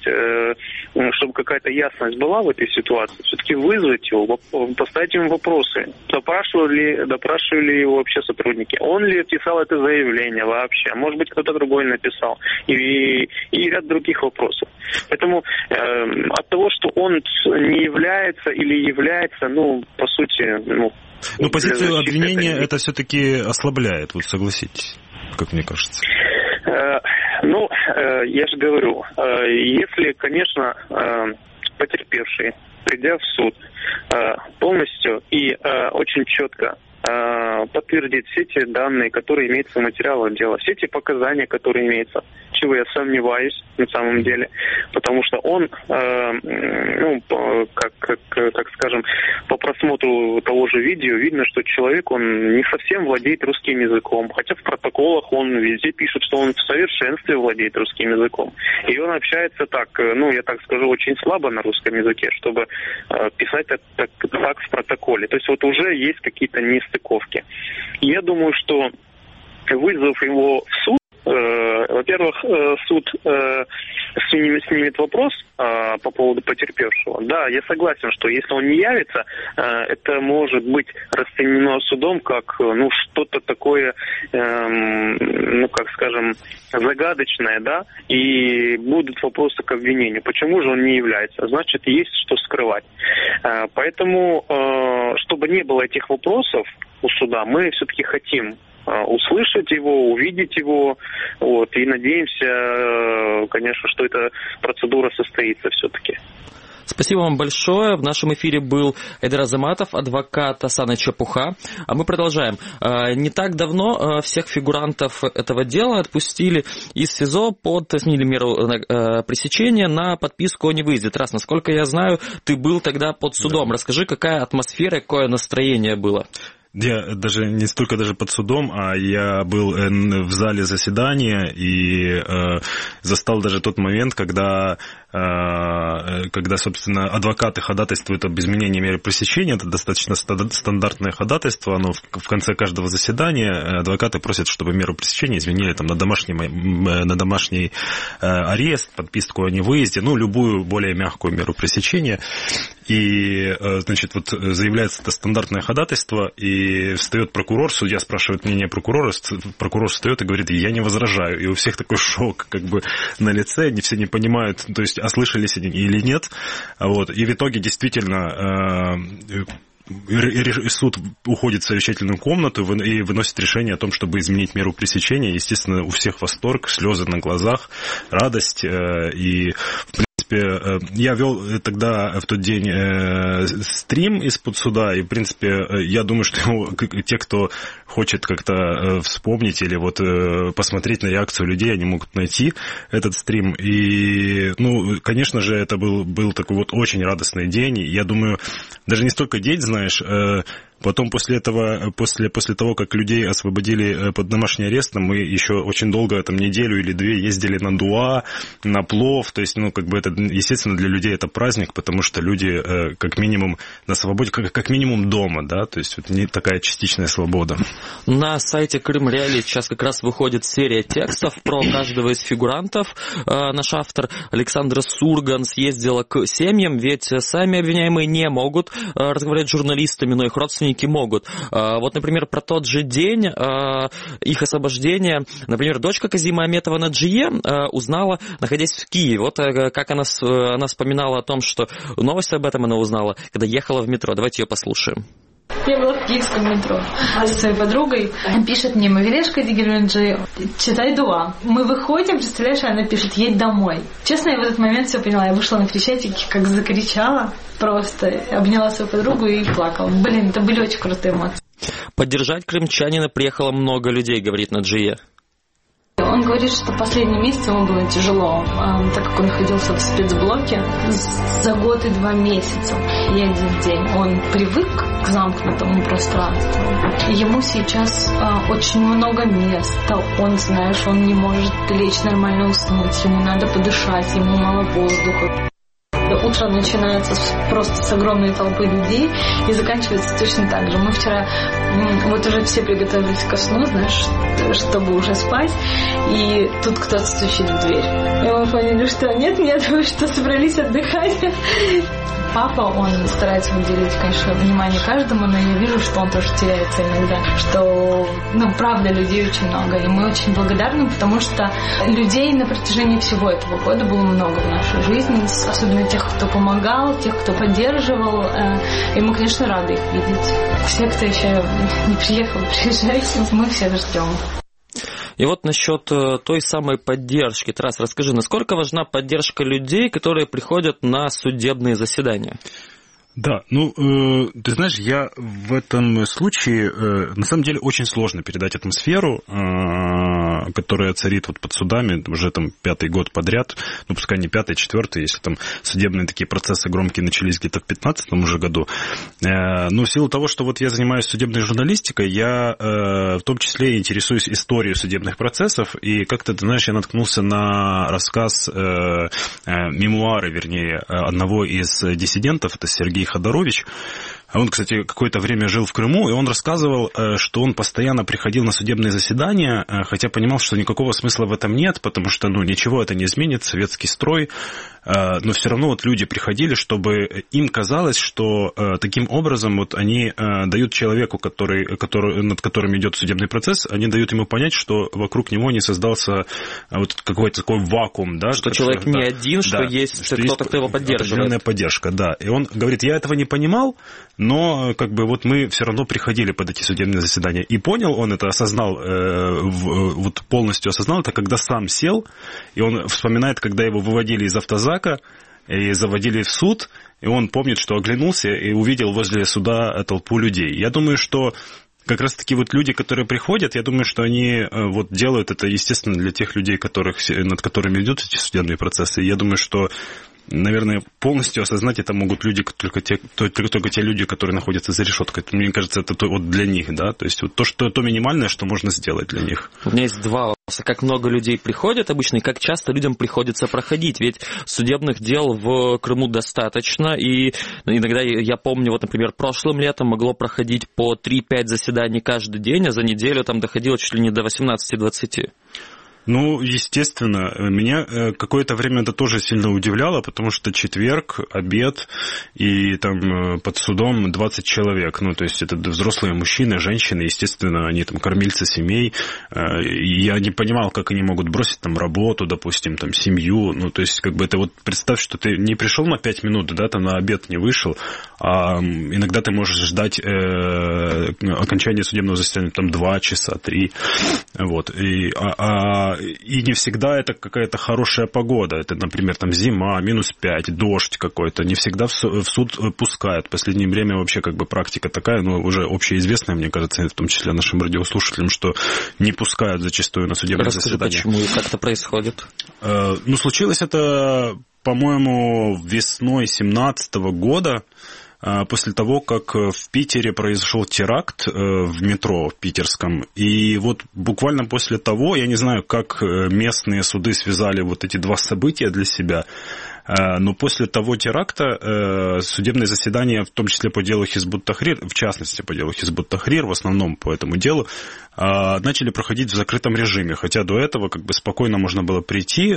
чтобы какая-то ясность была в этой ситуации, все-таки вызвать его, поставить ему вопросы, допрашивали ли, допрашивали его вообще сотрудники, он ли писал это заявление вообще, может быть, кто-то другой написал, и, и ряд других вопросов. Поэтому э, от того, что он не является или является, ну, по сути, ну... Ну, позицию обвинения это, это все-таки ослабляет, вот согласитесь, как мне кажется. Э, ну, э, я же говорю, э, если, конечно, э, потерпевший, придя в суд, э, полностью и э, очень четко подтвердить все те данные, которые имеются в материалах дела, все те показания, которые имеются, чего я сомневаюсь на самом деле, потому что он, э, ну, как, как, как скажем, по просмотру того же видео видно, что человек, он не совсем владеет русским языком, хотя в протоколах он везде пишет, что он в совершенстве владеет русским языком. И он общается так, ну, я так скажу, очень слабо на русском языке, чтобы э, писать это так, так в протоколе. То есть вот уже есть какие-то нестыковки. Я думаю, что вызов его в суд, э, во-первых, э, суд э, снимет, снимет вопрос э, по поводу потерпевшего. Да, я согласен, что если он не явится, э, это может быть расценено судом как, ну, что-то такое, э, ну, как скажем, загадочное, да, и будут вопросы к обвинению. Почему же он не является? Значит, есть что скрывать. Э, поэтому, э, чтобы не было этих вопросов у суда, мы все-таки хотим услышать его, увидеть его, вот, и надеемся, конечно, что эта процедура состоится все-таки. Спасибо вам большое. В нашем эфире был Айдар Азаматов, адвокат Асана Чапуха. А мы продолжаем. Не так давно всех фигурантов этого дела отпустили из СИЗО под сменили меру пресечения на подписку о невыезде. Тарас, насколько я знаю, ты был тогда под судом. Да. Расскажи, какая атмосфера, какое настроение было? Я даже не столько даже под судом, а я был в зале заседания и э, застал даже тот момент, когда, э, когда, собственно, адвокаты ходатайствуют об изменении меры пресечения. Это достаточно стандартное ходатайство. Оно в, в конце каждого заседания адвокаты просят, чтобы меру пресечения изменили там, на домашний, на домашний э, арест, подписку о невыезде, ну, любую более мягкую меру пресечения. И, э, значит, вот заявляется это стандартное ходатайство, и И встает прокурор, судья спрашивает мнение прокурора, прокурор встает и говорит, я не возражаю. И у всех такой шок как бы на лице, они все не понимают, то есть ослышались или нет. Вот. И в итоге действительно суд уходит в совещательную комнату и выносит решение о том, чтобы изменить меру пресечения. Естественно, у всех восторг, слезы на глазах, радость. И, в принципе, я вел тогда в тот день стрим из-под суда, и, в принципе, я думаю, что те, кто хочет как-то вспомнить или вот посмотреть на реакцию людей, они могут найти этот стрим. И, ну, конечно же, это был, был такой вот очень радостный день. И я думаю, даже не столько день, знаешь, потом после этого, после, после того, как людей освободили под домашний арест, мы еще очень долго, там, неделю или две ездили на дуа, на плов, то есть, ну, как бы это, естественно, для людей это праздник, потому что люди, как минимум, на свободе, как, как минимум дома, да, то есть, вот не такая частичная свобода. На сайте Крым Реалии сейчас как раз выходит серия текстов про каждого из фигурантов. Наш автор Александра Сурган съездила к семьям, ведь сами обвиняемые не могут разговаривать с журналистами, но их родственники могут. Вот, например, про тот же день их освобождения, например, дочка Казима Аметова Наджие узнала, находясь в Киеве. Вот как она, она вспоминала о том, что новость об этом она узнала, когда ехала в метро. Давайте ее послушаем. Я была в киевском метро со своей подругой. Пишет мне: Мавилешка Дигерменджи, читай дуа. Мы выходим, представляешь, она пишет: едь домой. Честно, я в этот момент все поняла. Я вышла на Крещатике, как закричала, просто обняла свою подругу и плакала. Блин, это были очень крутые эмоции. Поддержать крымчанина приехало много людей, говорит Наджия. Он говорит, что последние месяцы ему было тяжело, так как он находился в спецблоке за год и два месяца и один день. Он привык к замкнутому пространству. Ему сейчас очень много места. Он, знаешь, он не может лечь нормально уснуть. Ему надо подышать, ему мало воздуха. Утро начинается просто с огромной толпы людей и заканчивается точно так же. Мы вчера вот уже все приготовились ко сну, знаешь, чтобы уже спать, и тут кто-то стучит в дверь. И мы поняли, что нет, нет, вы что, собрались отдыхать? Папа, он старается уделить, конечно, внимание каждому, но я вижу, что он тоже теряется иногда, что, ну, правда, людей очень много, и мы очень благодарны, потому что людей на протяжении всего этого года было много в нашей жизни, особенно тех, кто помогал, тех, кто поддерживал, и мы, конечно, рады их видеть. Все, кто еще не приехал, приезжайте, мы всех ждем. И вот насчет той самой поддержки. Тарас, расскажи, насколько важна поддержка людей, которые приходят на судебные заседания? Да, ну, э, ты знаешь, я в этом случае, э, на самом деле, очень сложно передать атмосферу, э, которая царит вот под судами уже там пятый год подряд, ну, пускай не пятый, четвертый, если там судебные такие процессы громкие начались где-то в пятнадцатом уже году. Э, но в силу того, что вот я занимаюсь судебной журналистикой, я э, в том числе интересуюсь историей судебных процессов, и как-то, ты знаешь, я наткнулся на рассказ, э, э, мемуары, вернее, одного из диссидентов, это Сергей Ходорович. Он, кстати, какое-то время жил в Крыму, и он рассказывал, что он постоянно приходил на судебные заседания, хотя понимал, что никакого смысла в этом нет, потому что, ну, ничего это не изменит, советский строй, но все равно вот люди приходили, чтобы им казалось, что таким образом вот они дают человеку, который, который, над которым идет судебный процесс, они дают ему понять, что вокруг него не создался вот какой-то такой вакуум, да, что человек да, не один, что да, есть что кто-то, есть кто его поддерживает. Определенная поддержка, да. И он говорит, я этого не понимал, но как бы вот мы все равно приходили под эти судебные заседания. И понял он это, осознал, э, в, вот полностью осознал это, когда сам сел, и он вспоминает, когда его выводили из автозака и заводили в суд, и он помнит, что оглянулся и увидел возле суда толпу людей. Я думаю, что как раз-таки вот люди, которые приходят, я думаю, что они вот делают это, естественно, для тех людей, которых, над которыми идут эти судебные процессы. И я думаю, что, наверное, полностью осознать это могут люди, только те, только, только те люди, которые находятся за решеткой. Это, мне кажется, это вот для них, да, то есть вот то, что, то минимальное, что можно сделать для них. У меня есть два вопроса. Как много людей приходит обычно, и как часто людям приходится проходить? Ведь судебных дел в Крыму достаточно, и иногда, я помню, вот, например, прошлым летом могло проходить по три-пять заседаний каждый день, а за неделю там доходило чуть ли не до восемнадцати-двадцати. Ну, естественно, меня какое-то время это тоже сильно удивляло, потому что четверг, обед, и там под судом двадцать человек. Ну, то есть это взрослые мужчины, женщины, естественно, они там кормильцы семей. И я не понимал, как они могут бросить там работу, допустим, там семью. Ну, то есть, как бы это вот представь, что ты не пришел на пять минут, да, там на обед не вышел, а иногда ты можешь ждать э, окончания судебного заседания там два часа, три. Вот. И, а, а И не всегда это какая-то хорошая погода. Это, например, там зима, минус пять, дождь какой-то. Не всегда в суд пускают. В последнее время вообще как бы практика такая, ну, уже общеизвестная, мне кажется, в том числе нашим радиослушателям, что не пускают зачастую на судебное Расскажи, заседание. Почему и как это происходит? Ну, случилось это, по-моему, весной семнадцатого года. После того, как в Питере произошел теракт в метро питерском. И вот буквально после того, я не знаю, как местные суды связали вот эти два события для себя, но после того теракта судебное заседание, в том числе по делу Хизбут Тахрир, в частности по делу Хизбут Тахрир, в основном по этому делу, начали проходить в закрытом режиме. Хотя до этого как бы спокойно можно было прийти,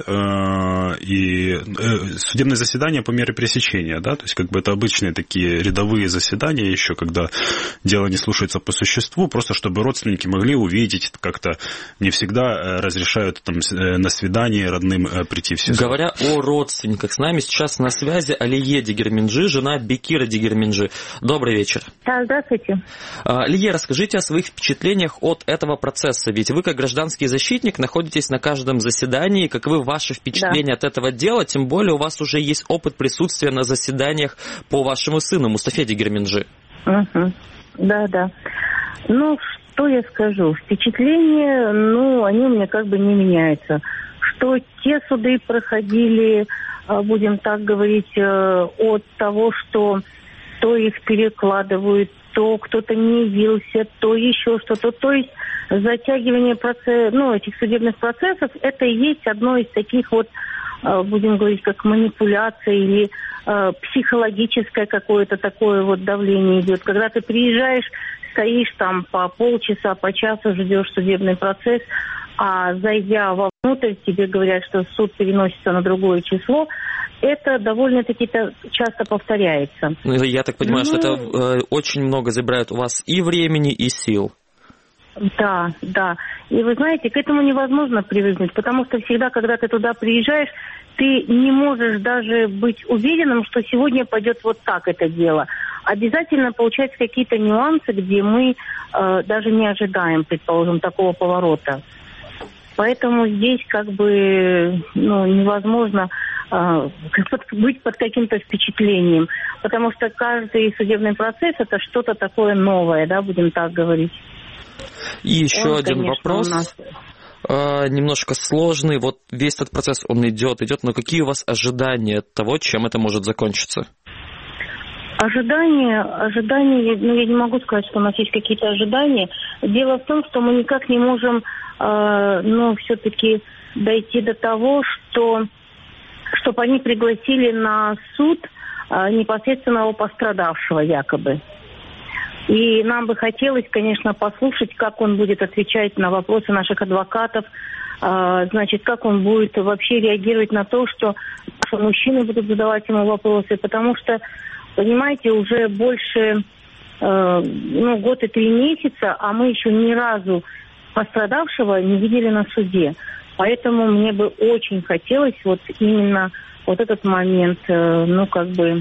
и судебное заседание по мере пресечения, да, то есть как бы это обычные такие рядовые заседания еще, когда дело не слушается по существу, просто чтобы родственники могли увидеть, как-то не всегда разрешают там на свидание родным прийти в СИЗО. Говоря о родственниках, с нами сейчас на связи Алие Дигерменджи, жена Бекира Дигерменджи. Добрый вечер. Да, здравствуйте. Алие, расскажите о своих впечатлениях от этого процесса, ведь вы как гражданский защитник находитесь на каждом заседании, каковы ваши впечатления да. от этого дела, тем более у вас уже есть опыт присутствия на заседаниях по вашему сыну Мустафе Дигерменджи. Угу. Да, да. Ну, что я скажу? Впечатления, ну, они у меня как бы не меняются. Что те суды проходили, будем так говорить, от того, что то их перекладывают, то кто-то не явился, то еще что-то. То есть затягивание процесс, ну, этих судебных процессов, это и есть одно из таких вот, будем говорить, как манипуляция или э, психологическое какое-то такое вот давление идет. Когда ты приезжаешь, стоишь там по полчаса, по часу, ждешь судебный процесс, а зайдя вовнутрь, тебе говорят, что суд переносится на другое число. Это довольно-таки часто повторяется. Ну, я так понимаю, ну, что это э, очень много забирает у вас и времени, и сил. Да, да. И вы знаете, к этому невозможно привыкнуть, потому что всегда, когда ты туда приезжаешь, ты не можешь даже быть уверенным, что сегодня пойдет вот так это дело. Обязательно получаются какие-то нюансы, где мы э, даже не ожидаем, предположим, такого поворота. Поэтому здесь как бы ну, невозможно э, быть под каким-то впечатлением, потому что каждый судебный процесс – это что-то такое новое, да, будем так говорить. И еще Он, один конечно, вопрос, нас... э, немножко сложный. Вот весь этот процесс, он идет, идет, но какие у вас ожидания того, чем это может закончиться? Ожидания, ожидания, ну я не могу сказать, что у нас есть какие-то ожидания. Дело в том, что мы никак не можем, э, ну, все-таки дойти до того, что, чтобы они пригласили на суд э, непосредственного пострадавшего якобы. И нам бы хотелось, конечно, послушать, как он будет отвечать на вопросы наших адвокатов, э, значит, как он будет вообще реагировать на то, что наши мужчины будут задавать ему вопросы, потому что, понимаете, уже больше, э, ну, год и три месяца, а мы еще ни разу пострадавшего не видели на суде. Поэтому мне бы очень хотелось вот именно вот этот момент, э, ну, как бы...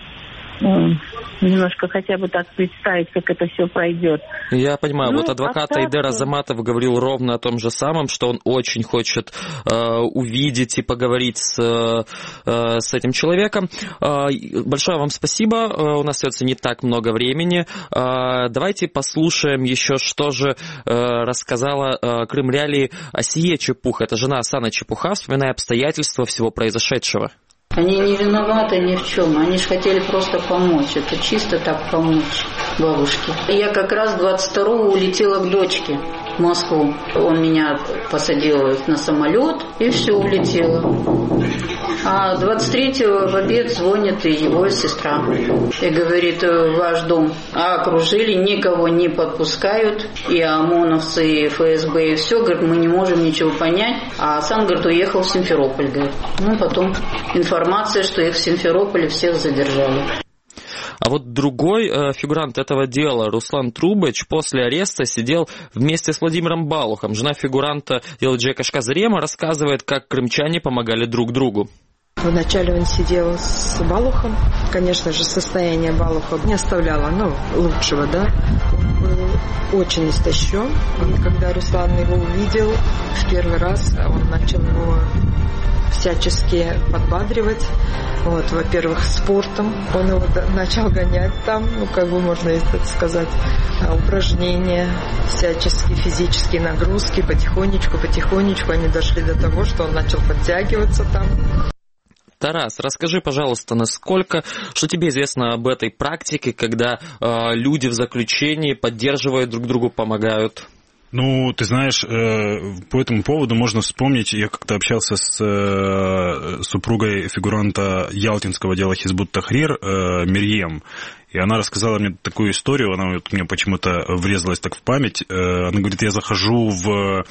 немножко хотя бы так представить, как это все пройдет. Я понимаю, ну, вот адвокат остаться... Айдер Азаматов говорил ровно о том же самом, что он очень хочет э, увидеть и поговорить с, э, с этим человеком. Э, большое вам спасибо, э, у нас остается не так много времени. Э, давайте послушаем еще, что же э, рассказала э, Крым Реалии Асия Чепух, это жена Асана Чепуха, вспоминая обстоятельства всего произошедшего. Они не виноваты ни в чем, они же хотели просто помочь, это чисто так помочь бабушке. Я как раз двадцать второго улетела к дочке. в Москву. Он меня посадил на самолет, и все, улетела. А двадцать третьего в обед звонит и его сестра. И говорит, ваш дом окружили, никого не подпускают. И ОМОНовцы, и ФСБ, и все. Говорит, мы не можем ничего понять. А сам, говорит, уехал в Симферополь. Говорит. Ну, потом информация, что их в Симферополе всех задержали. А вот другой э, фигурант этого дела, Руслан Трубач, после ареста сидел вместе с Владимиром Балухом. Жена фигуранта Елджи Кашказарема рассказывает, как крымчане помогали друг другу. Вначале он сидел с Балухом. Конечно же, состояние Балуха не оставляло, ну, лучшего, да. Он был очень истощен. И когда Руслан его увидел в первый раз, он начал его всячески подбадривать. Вот, во-первых, спортом. Он его начал гонять там, ну, как бы можно это сказать, упражнения, всяческие физические нагрузки. Потихонечку, потихонечку они дошли до того, что он начал подтягиваться там. Тарас, расскажи, пожалуйста, насколько, что тебе известно об этой практике, когда э, люди в заключении поддерживают друг другу, помогают? Ну, ты знаешь, по этому поводу можно вспомнить, я как-то общался с супругой фигуранта ялтинского дела Хизбут Тахрир Мирьем, и она рассказала мне такую историю, она вот мне почему-то врезалась так в память. Она говорит, я захожу в...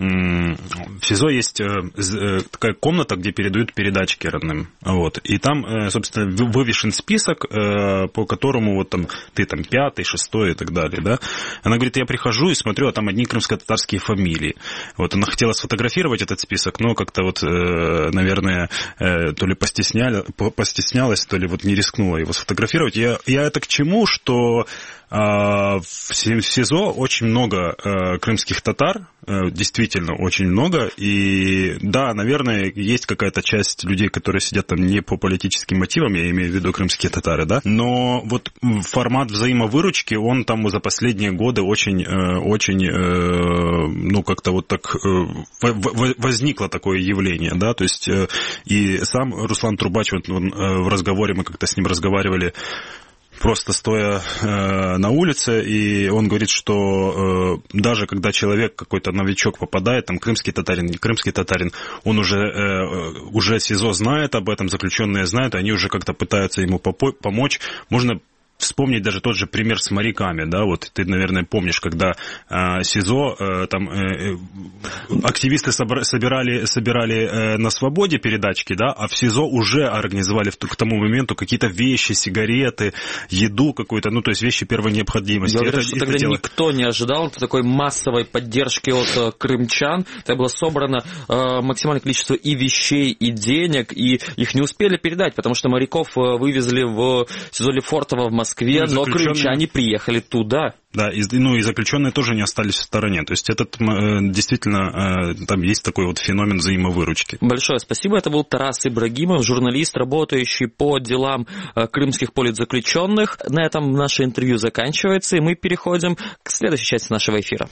В СИЗО есть такая комната, где передают передачки родным. Вот. И там, собственно, вывешен список, по которому вот там ты там пятый, шестой и так далее. Да? Она говорит, я прихожу и смотрю, а там одни крымско-татарские фамилии. Вот. Она хотела сфотографировать этот список, но как-то вот, наверное, то ли постесняли, постеснялась, то ли вот не рискнула его сфотографировать. Я, я это к чему, что в СИЗО очень много крымских татар, действительно очень много, и да, наверное, есть какая-то часть людей, которые сидят там не по политическим мотивам, я имею в виду крымские татары, да, но вот формат взаимовыручки, он там за последние годы очень, очень, ну, как-то вот так возникло такое явление, да, то есть и сам Руслан Трубач, вот он, в разговоре, мы как-то с ним разговаривали, просто стоя э, на улице, и он говорит, что э, даже когда человек, какой-то новичок попадает, там крымский татарин, не крымский татарин, он уже, э, уже СИЗО знает об этом, заключенные знают, они уже как-то пытаются ему попо- помочь. Можно вспомнить даже тот же пример с моряками, да, вот ты, наверное, помнишь, когда э, СИЗО, э, там э, активисты собра- собирали, собирали э, на свободе передачки, да, а в СИЗО уже организовали в, к тому моменту какие-то вещи, сигареты, еду какую-то, ну, то есть вещи первой необходимости. Я говорю, это, что это тогда дело... никто не ожидал такой массовой поддержки от э, крымчан, тогда было собрано э, максимальное количество и вещей, и денег, и их не успели передать, потому что моряков э, вывезли в СИЗО Лефортово в Москве, Москве, но крымчане приехали туда. Да, и, ну и заключенные тоже не остались в стороне. То есть этот действительно, там есть такой вот феномен взаимовыручки. Большое спасибо. Это был Тарас Ибрагимов, журналист, работающий по делам крымских политзаключенных. На этом наше интервью заканчивается, и мы переходим к следующей части нашего эфира.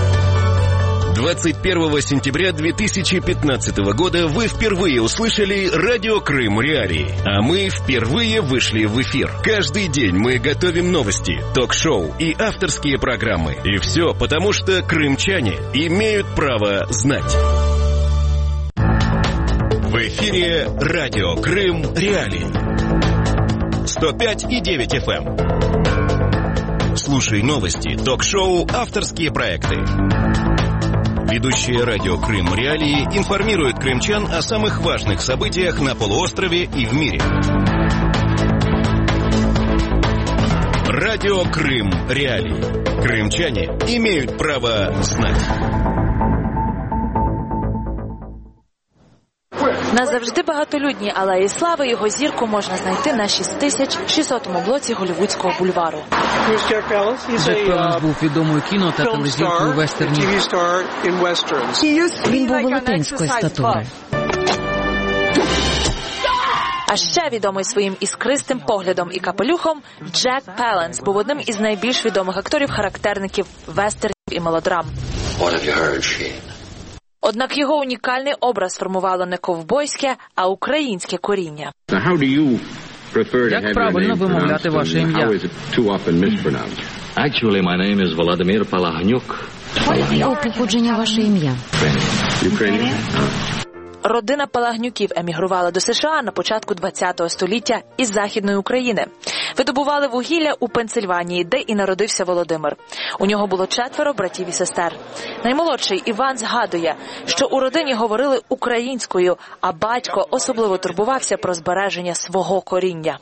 двадцать первого сентября две тысячи пятнадцатого года вы впервые услышали радио Крым Реалии, а мы впервые вышли в эфир. Каждый день мы готовим новости, ток-шоу и авторские программы. И все потому, что крымчане имеют право знать. В эфире радио Крым Реалии. сто пять и девять эф эм. Слушай новости, ток-шоу, авторские проекты. Ведущие радио Крым Реалии информируют крымчан о самых важных событиях на полуострове и в мире. Радио Крым Реалии. Крымчане имеют право знать. Назавжди багатолюдні алеї слави його зірку можна знайти на шість тисяч шістсотому блоці Голлівудського бульвару. Джек Пелленс був відомою кіно та телезіркою вестернів. Він був велетенської статури. А ще відомий своїм іскристим поглядом і капелюхом, Джек Пелленс був одним із найбільш відомих акторів-характерників вестернів і мелодрам. Однак його унікальний образ формувало не ковбойське, а українське коріння. Як правильно вимовляти ваше ім'я? Actually, my name is Vladimir Palahniuk. Якого походження ваше ім'я? Україна. Родина Палагнюків емігрувала до США на початку ХХ століття із Західної України. Видобували вугілля у Пенсильванії, де і народився Володимир. У нього було четверо братів і сестер. Наймолодший Іван згадує, що у родині говорили українською, а батько особливо турбувався про збереження свого коріння.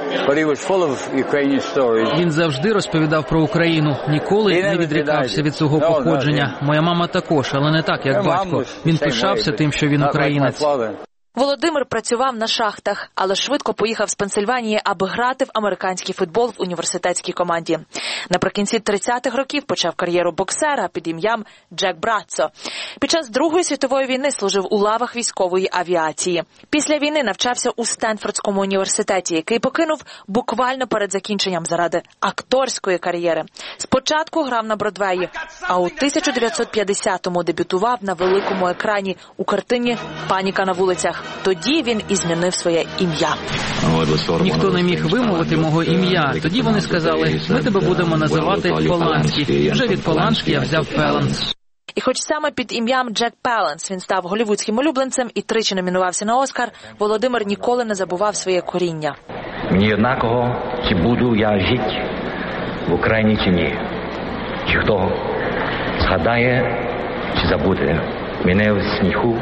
Він завжди розповідав про Україну, ніколи не відрікався від свого походження. Моя мама також, але не так, як батько. Він пишався тим, що він українець. Володимир працював на шахтах, але швидко поїхав з Пенсильванії, аби грати в американський футбол в університетській команді. Наприкінці тридцятих років почав кар'єру боксера під ім'ям Джек Братцо. Під час Другої світової війни служив у лавах військової авіації. Після війни навчався у Стенфордському університеті, який покинув буквально перед закінченням заради акторської кар'єри. Спочатку грав на Бродвеї, а у тисяча дев'ятсот п'ятдесятому дебютував на великому екрані у картині «Паніка на вулицях». Тоді він і змінив своє ім'я. Ніхто не міг вимовити мого ім'я. Тоді вони сказали, ми тебе будемо називати Поланський. Вже від Поланський я взяв Пеленс. І хоч саме під ім'ям Джек Пеленс він став голлівудським улюбленцем і тричі номінувався на Оскар, Володимир ніколи не забував своє коріння. Мені однаково, чи буду я жити в Україні чи ні. Чи хто згадає, чи забуде мене в сміху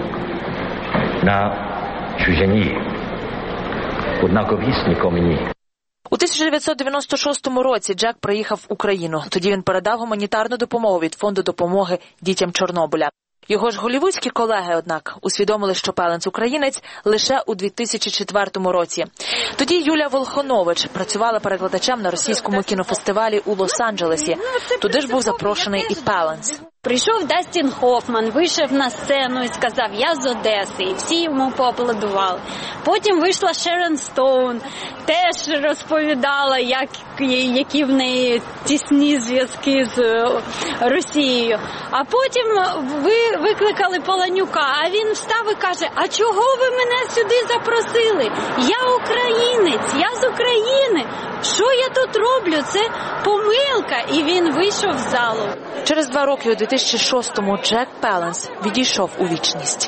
на чужині, однаковісніко мені. У тисяча дев'ятсот дев'яносто шостому році Джек приїхав в Україну. Тоді він передав гуманітарну допомогу від фонду допомоги дітям Чорнобиля. Його ж голлівудські колеги, однак, усвідомили, що Пеленс українець лише у дві тисячі четвертому році. Тоді Юля Волхонович працювала перекладачем на російському кінофестивалі у Лос-Анджелесі. Туди ж був запрошений і Пеленс. Прийшов Дастін Хоффман, вийшов на сцену і сказав, я з Одеси, і всі йому поаплодували. Потім вийшла Шерон Стоун, теж розповідала, як, які в неї тісні зв'язки з Росією. А потім ви викликали Поланюка, а він встав і каже, а чого ви мене сюди запросили? Я українець, я з України. Що я тут роблю? Це помилка. І він вийшов з залу. Через два роки у дві тисячі шостому Джек Пеленс відійшов у вічність.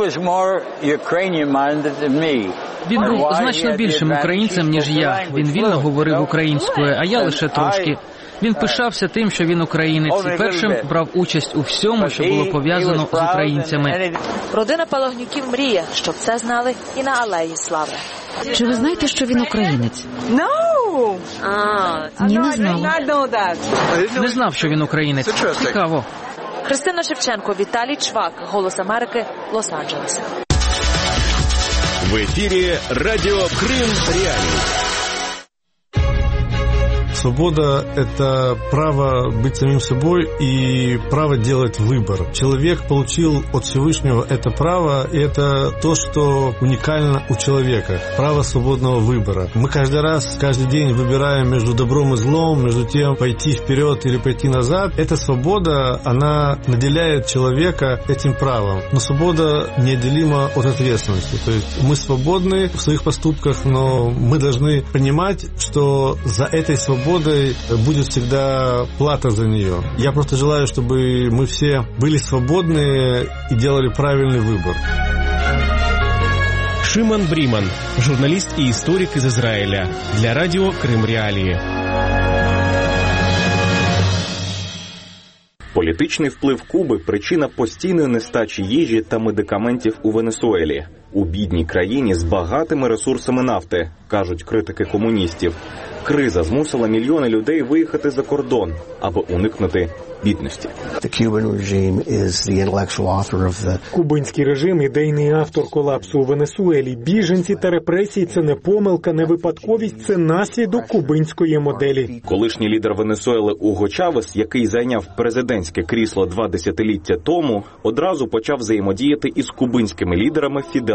Він був значно більшим українцем, ніж я. Він вільно говорив українською, а я лише трошки. Він пишався тим, що він українець, і першим брав участь у всьому, що було пов'язано з українцями. Родина Палагнюків мріє, щоб це знали і на Алеї Слави. Чи ви знаєте, що він українець? Ні, не знав. Не знав, що він українець. Цікаво. Христина Шевченко, Віталій Чвак, Голос Америки, Лос-Анджелес. В ефірі Радіо Крим Реалії. Свобода – это право быть самим собой и право делать выбор. Человек получил от Всевышнего это право, и это то, что уникально у человека – право свободного выбора. Мы каждый раз, каждый день выбираем между добром и злом, между тем, пойти вперед или пойти назад. Эта свобода, она наделяет человека этим правом. Но свобода неотделима от ответственности. То есть мы свободны в своих поступках, но мы должны понимать, что за этой свободой будет всегда плата за нее. Я просто желаю, чтобы мы все были свободны и делали правильный выбор. Шимон Бріман, журналіст і історик із Ізраїля. Для Радіо Крим Реалії. Політичний вплив Куби – причина постійної нестачі їжі та медикаментів у Венесуелі. У бідній країні з багатими ресурсами нафти, кажуть критики комуністів. Криза змусила мільйони людей виїхати за кордон, аби уникнути бідності. Кубинський режим – ідейний автор колапсу у Венесуелі. Біженці та репресії – це не помилка, не випадковість, це наслідок кубинської моделі. Колишній лідер Венесуели Уго Чавес, який зайняв президентське крісло два десятиліття тому, одразу почав взаємодіяти із кубинськими лідерами Фіделем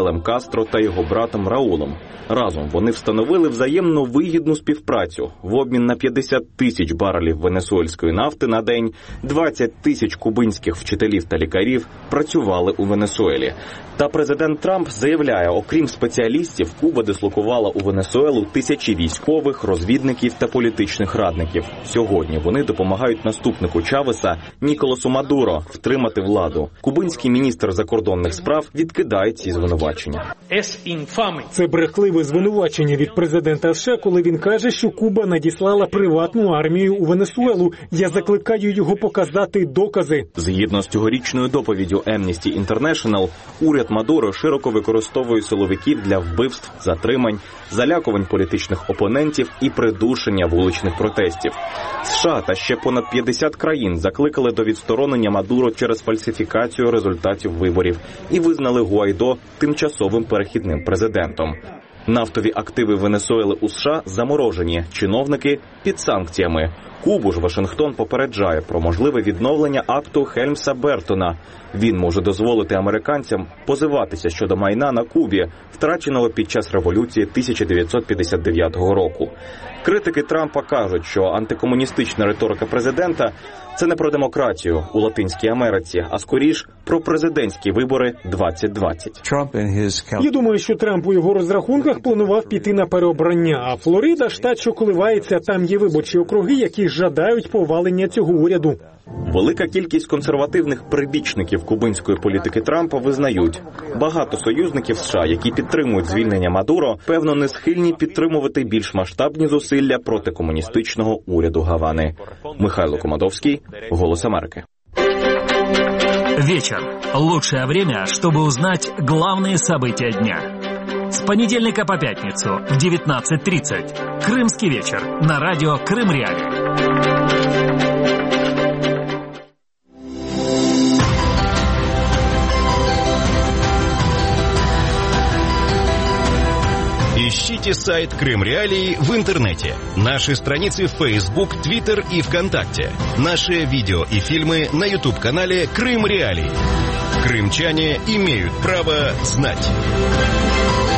Фіделем Кастро та його братом Раулом. Разом вони встановили взаємно вигідну співпрацю. В обмін на п'ятдесят тисяч барелів венесуельської нафти на день двадцять тисяч кубинських вчителів та лікарів працювали у Венесуелі. Та президент Трамп заявляє, окрім спеціалістів, Куба дислокувала у Венесуелу тисячі військових, розвідників та політичних радників. Сьогодні вони допомагають наступнику Чавеса Ніколасу Мадуро втримати владу. Кубинський міністр закордонних справ відкидає ці звинувачення. Це брехливе звинувачення від президента США, коли він каже, що Куба надіслала приватну армію у Венесуелу. Я закликаю його показати докази. Згідно з цьогорічною доповіддю Amnesty International, уряд Мадуро широко використовує силовиків для вбивств, затримань, залякувань політичних опонентів і придушення вуличних протестів. США та ще понад п'ятдесят країн закликали до відсторонення Мадуро через фальсифікацію результатів виборів і визнали Гуайдо тимчасовим перехідним президентом. Нафтові активи Венесуели у США заморожені, чиновники під санкціями. Кубу ж Вашингтон попереджає про можливе відновлення акту Хельмса-Бертона. Він може дозволити американцям позиватися щодо майна на Кубі, втраченого під час революції тисяча дев'ятсот п'ятдесят дев'ятого року. Критики Трампа кажуть, що антикомуністична риторика президента – це не про демократію у Латинській Америці, а скоріш про президентські вибори двадцять двадцять. Я думаю, що Трамп у його розрахунках планував піти на переобрання, а Флорида – штат, що коливається, там є виборчі округи, які жадають повалення цього уряду. Велика кількість консервативних прибічників кубинської політики Трампа визнають, багато союзників США, які підтримують звільнення Мадуро, певно, не схильні підтримувати більш масштабні зусилля проти комуністичного уряду Гавани. Михайло Комадовський, «Голос Америки». Вечер. Лучшее время, чтобы узнать главные события дня. С понедельника по пятницу в девятнадцать тридцать. Крымский вечер на радио Крым-Реалии. Ищите сайт Крым Реалии в интернете. Наши страницы в Facebook, Twitter и ВКонтакте. Наши видео и фильмы на YouTube-канале Крым Реалии. Крымчане имеют право знать.